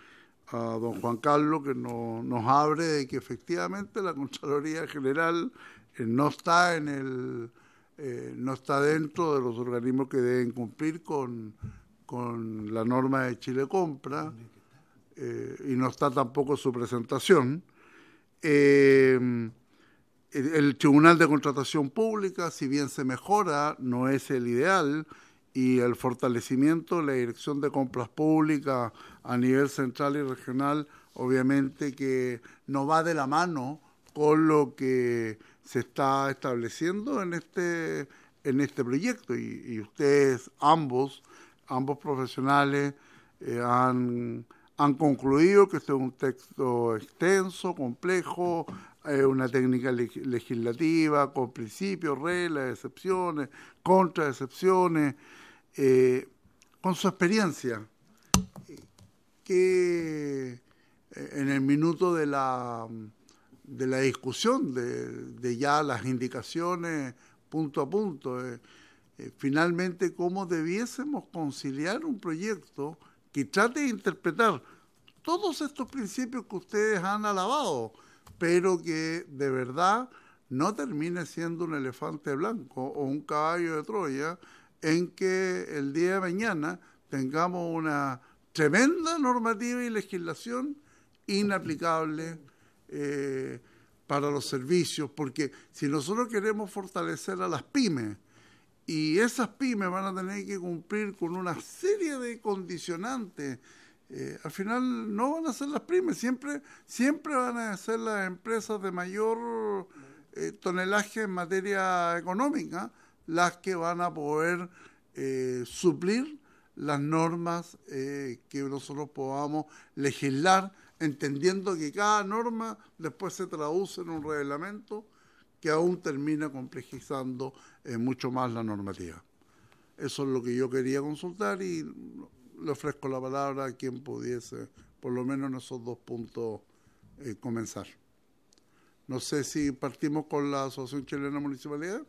a don Juan Carlos que no, nos abre de que efectivamente la Contraloría General eh, no está en el eh, no está dentro de los organismos que deben cumplir con, con la norma de Chile Compra, eh, y no está tampoco su presentación. Eh, el, el Tribunal de Contratación Pública, si bien se mejora, no es el ideal, y el fortalecimiento de la Dirección de Compras Públicas a nivel central y regional, obviamente que no va de la mano con lo que se está estableciendo en este en este proyecto. Y, y ustedes, ambos, ambos profesionales, eh, han, han concluido que este es un texto extenso, complejo, eh, una técnica leg- legislativa con principios, reglas, excepciones, contraexcepciones. Eh, con su experiencia, que en el minuto de la, de la discusión, de, de ya las indicaciones punto a punto, eh, eh, finalmente cómo debiésemos conciliar un proyecto que trate de interpretar todos estos principios que ustedes han alabado, pero que de verdad no termine siendo un elefante blanco o un caballo de Troya, en que el día de mañana tengamos una tremenda normativa y legislación inaplicable eh, para los servicios, porque si nosotros queremos fortalecer a las pymes, y esas pymes van a tener que cumplir con una serie de condicionantes eh, al final no van a ser las pymes, siempre, siempre van a ser las empresas de mayor eh, tonelaje en materia económica las que van a poder eh, suplir las normas eh, que nosotros podamos legislar, entendiendo que cada norma después se traduce en un reglamento que aún termina complejizando eh, mucho más la normativa. Eso es lo que yo quería consultar y le ofrezco la palabra a quien pudiese, por lo menos en esos dos puntos, eh, comenzar. No sé si partimos con la Asociación Chilena de Municipalidades.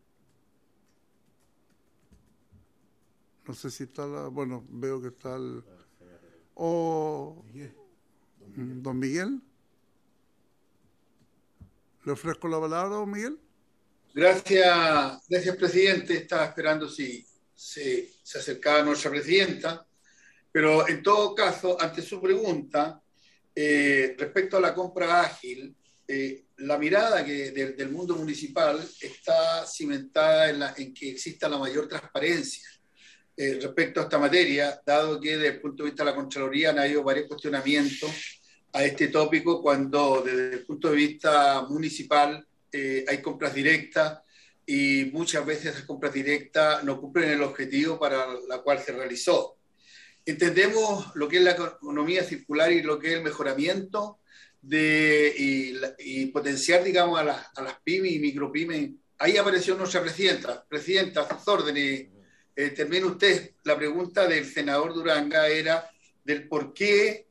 No sé si está la... Bueno, veo que está el... O... Don Miguel. ¿Le ofrezco la palabra, don Miguel? Gracias, gracias, presidente. Estaba esperando si se, se acercaba nuestra presidenta, pero en todo caso, ante su pregunta, eh, respecto a la compra ágil, eh, la mirada que del, del mundo municipal está cimentada en, la, en que exista la mayor transparencia eh, respecto a esta materia, dado que desde el punto de vista de la Contraloría han habido varios cuestionamientos a este tópico cuando desde el punto de vista municipal eh, hay compras directas y muchas veces esas compras directas no cumplen el objetivo para la cual se realizó. Entendemos lo que es la economía circular y lo que es el mejoramiento de, y, y potenciar, digamos, a las, a las pymes y micropymes. Ahí apareció nuestra presidenta. Presidenta, a sus órdenes. Eh, termine usted. La pregunta del senador Duranga era del por qué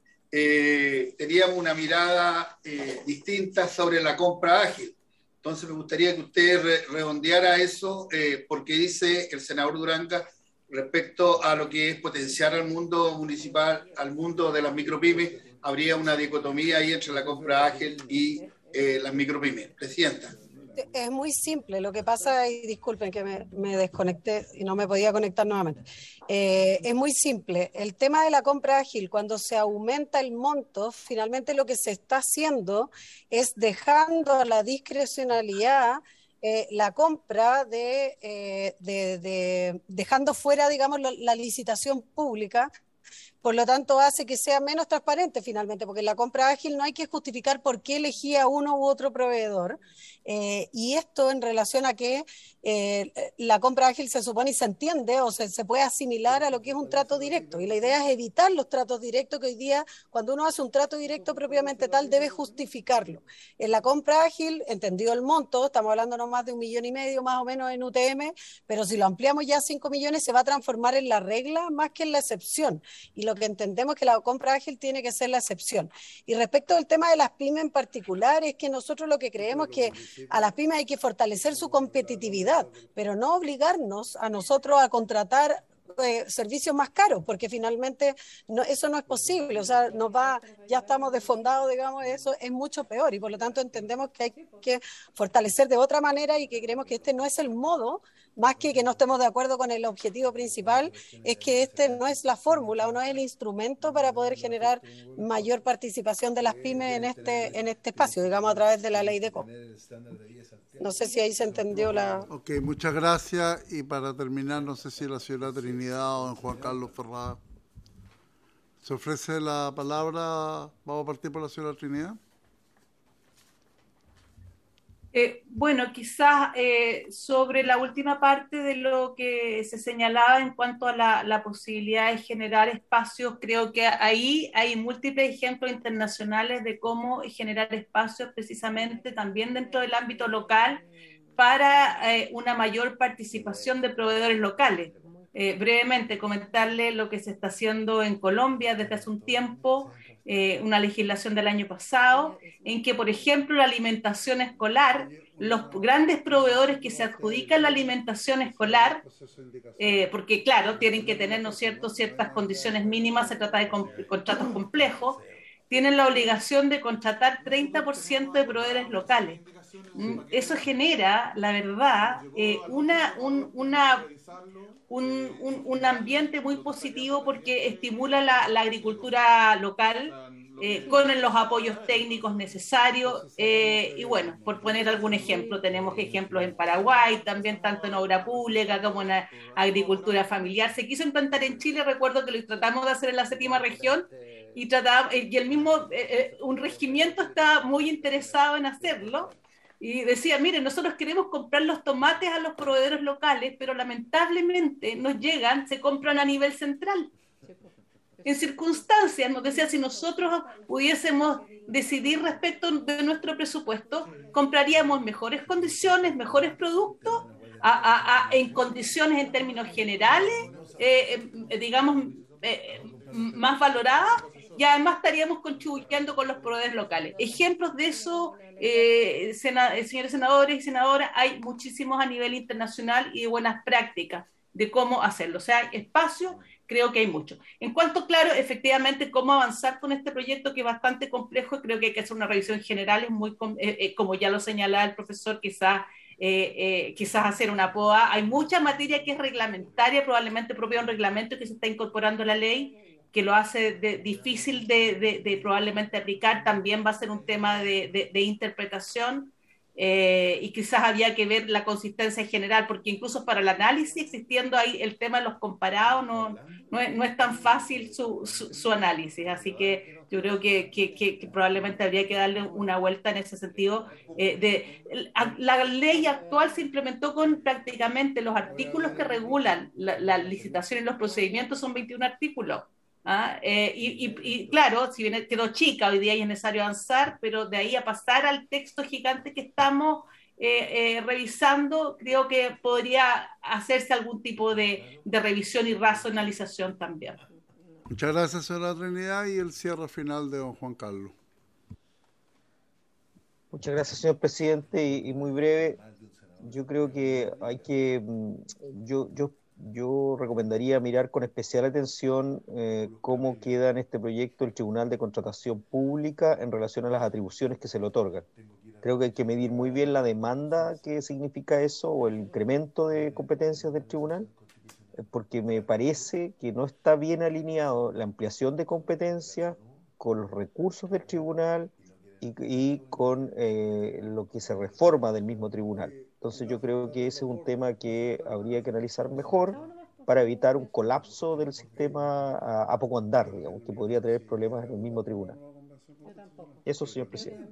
eh, teníamos una mirada eh, distinta sobre la compra ágil. Entonces me gustaría que usted re redondeara eso, eh, porque dice el senador Duranga respecto a lo que es potenciar al mundo municipal, al mundo de las micropymes, habría una dicotomía ahí entre la compra ágil y eh, las micropymes. Presidenta. Es muy simple, lo que pasa, y disculpen que me, me desconecté y no me podía conectar nuevamente, eh, es muy simple. El tema de la compra ágil, cuando se aumenta el monto, finalmente lo que se está haciendo es dejando a la discrecionalidad Eh, la compra de, eh, de, de dejando fuera, digamos, la, la licitación pública, por lo tanto hace que sea menos transparente finalmente, porque en la compra ágil no hay que justificar por qué elegía uno u otro proveedor, eh, y esto en relación a que eh, la compra ágil se supone y se entiende o se, se puede asimilar a lo que es un trato directo, y la idea es evitar los tratos directos, que hoy día cuando uno hace un trato directo propiamente tal debe justificarlo. En la compra ágil, entendido el monto, estamos hablando no más de un millón y medio más o menos en U T M, pero si lo ampliamos ya a cinco millones se va a transformar en la regla más que en la excepción, y lo que entendemos es que la compra ágil tiene que ser la excepción. Y respecto al tema de las pymes en particular, es que nosotros lo que creemos es que a las pymes hay que fortalecer su competitividad, pero no obligarnos a nosotros a contratar eh, servicios más caros, porque finalmente no, eso no es posible, o sea, nos va, ya estamos desfondados, digamos, eso es mucho peor, y por lo tanto entendemos que hay que fortalecer de otra manera, y que creemos que este no es el modo, más que que no estemos de acuerdo con el objetivo principal, es que este no es la fórmula o no es el instrumento para poder generar mayor participación de las pymes en este, en este espacio, digamos, a través de la ley de C O P. No sé si ahí se entendió la... Ok, muchas gracias. Y para terminar, no sé si la señora Trinidad o don Juan Carlos Ferrada. ¿Se ofrece la palabra? Vamos a partir por la señora Trinidad. Eh, bueno, quizás eh, sobre la última parte de lo que se señalaba en cuanto a la, la posibilidad de generar espacios, creo que ahí hay múltiples ejemplos internacionales de cómo generar espacios precisamente también dentro del ámbito local para eh, una mayor participación de proveedores locales. Eh, brevemente comentarle lo que se está haciendo en Colombia desde hace un tiempo, eh, una legislación del año pasado, en que, por ejemplo, la alimentación escolar, los grandes proveedores que se adjudican la alimentación escolar, eh, porque claro, tienen que tener, ¿no es cierto?, ciertas condiciones mínimas, se trata de com- contratos complejos, tienen la obligación de contratar treinta por ciento de proveedores locales. Eso genera, la verdad, eh, una, un, una, un, un, un ambiente muy positivo porque estimula la, la agricultura local, eh, con los apoyos técnicos necesarios, eh, y bueno, por poner algún ejemplo, tenemos ejemplos en Paraguay, también tanto en obra pública como en la agricultura familiar. Se quiso implantar en Chile, recuerdo que lo tratamos de hacer en la séptima región, y, trataba, y el mismo, eh, un regimiento estaba muy interesado en hacerlo, y decía, miren, nosotros queremos comprar los tomates a los proveedores locales, pero lamentablemente nos llegan, se compran a nivel central. En circunstancias, nos decía, si nosotros pudiésemos decidir respecto de nuestro presupuesto, compraríamos mejores condiciones, mejores productos, a, a, a, en condiciones en términos generales, eh, eh, digamos, eh, más valoradas, y además estaríamos contribuyendo con los proveedores locales. Ejemplos de eso, eh, sena, señores senadores y senadoras, hay muchísimos a nivel internacional y de buenas prácticas de cómo hacerlo. O sea, espacio, creo que hay mucho. En cuanto, claro, efectivamente, cómo avanzar con este proyecto que es bastante complejo, creo que hay que hacer una revisión general, es muy, eh, eh, como ya lo señalaba el profesor, quizás eh, eh, quizás hacer una poda. Hay mucha materia que es reglamentaria, probablemente propia de un reglamento que se está incorporando a la ley, que lo hace de, difícil de, de, de probablemente aplicar. También va a ser un tema de, de, de interpretación. Eh, y quizás había que ver la consistencia en general, porque incluso para el análisis, existiendo ahí el tema de los comparados, no, no, es, no es tan fácil su, su, su análisis, así que yo creo que, que, que, que probablemente habría que darle una vuelta en ese sentido. Eh, de, la ley actual se implementó con prácticamente los artículos que regulan la, la licitación y los procedimientos, son veintiún artículos. ¿Ah? Eh, y, y, y claro, si bien quedó chica, hoy día es necesario avanzar, pero de ahí a pasar al texto gigante que estamos eh, eh, revisando, creo que podría hacerse algún tipo de, de revisión y racionalización también. Muchas gracias, señora Trinidad, y el cierre final de don Juan Carlos. Muchas gracias, señor presidente, y, y muy breve. Yo creo que hay que, yo, yo Yo recomendaría mirar con especial atención eh, cómo queda en este proyecto el Tribunal de Contratación Pública en relación a las atribuciones que se le otorgan. Creo que hay que medir muy bien la demanda que significa eso o el incremento de competencias del tribunal, eh, porque me parece que no está bien alineado la ampliación de competencias con los recursos del tribunal y, y con eh, lo que se reforma del mismo tribunal. Entonces yo creo que ese es un tema que habría que analizar mejor para evitar un colapso del sistema a, a poco andar, digamos, que podría traer problemas en el mismo tribunal. Eso, señor presidente.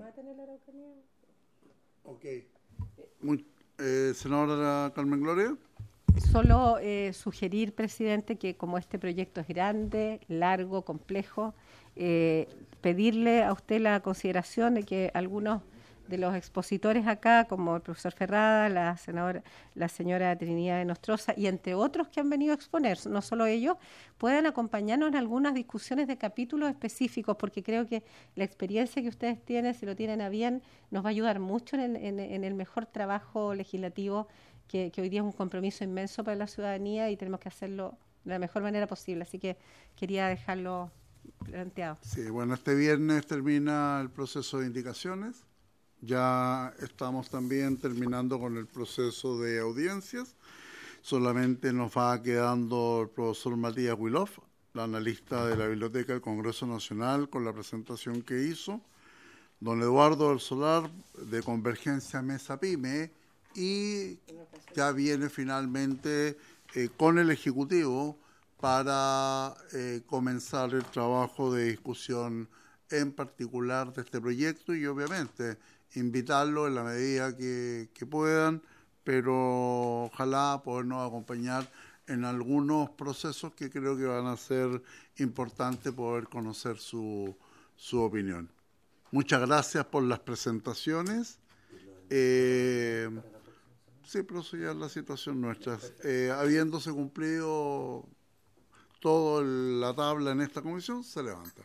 Ok. Muy, eh, senadora Carmen Gloria. Solo eh, sugerir, presidente, que como este proyecto es grande, largo, complejo, eh, pedirle a usted la consideración de que algunos de los expositores acá, como el profesor Ferrada, la senadora, la señora Trinidad de Nostroza, y entre otros que han venido a exponer, no solo ellos, puedan acompañarnos en algunas discusiones de capítulos específicos, porque creo que la experiencia que ustedes tienen, si lo tienen a bien, nos va a ayudar mucho en, en, en el mejor trabajo legislativo, que, que hoy día es un compromiso inmenso para la ciudadanía y tenemos que hacerlo de la mejor manera posible. Así que quería dejarlo planteado. Sí, bueno, este viernes termina el proceso de indicaciones. Ya estamos también terminando con el proceso de audiencias. Solamente nos va quedando el profesor Matías Wiloff, la analista de la Biblioteca del Congreso Nacional, con la presentación que hizo. Don Eduardo del Solar, de Convergencia Mesa Pyme, y ya viene finalmente eh, con el Ejecutivo para eh, comenzar el trabajo de discusión en particular de este proyecto y obviamente invitarlo en la medida que, que puedan, pero ojalá podernos acompañar en algunos procesos que creo que van a ser importantes poder conocer su, su opinión. Muchas gracias por las presentaciones. Eh, sí, pero eso ya es la situación nuestra. Eh, habiéndose cumplido toda la tabla en esta comisión, se levanta.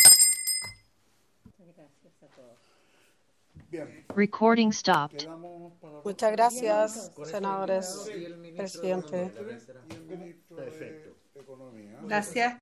Bien. Recording stopped. Muchas gracias, senadores, presidente. Gracias.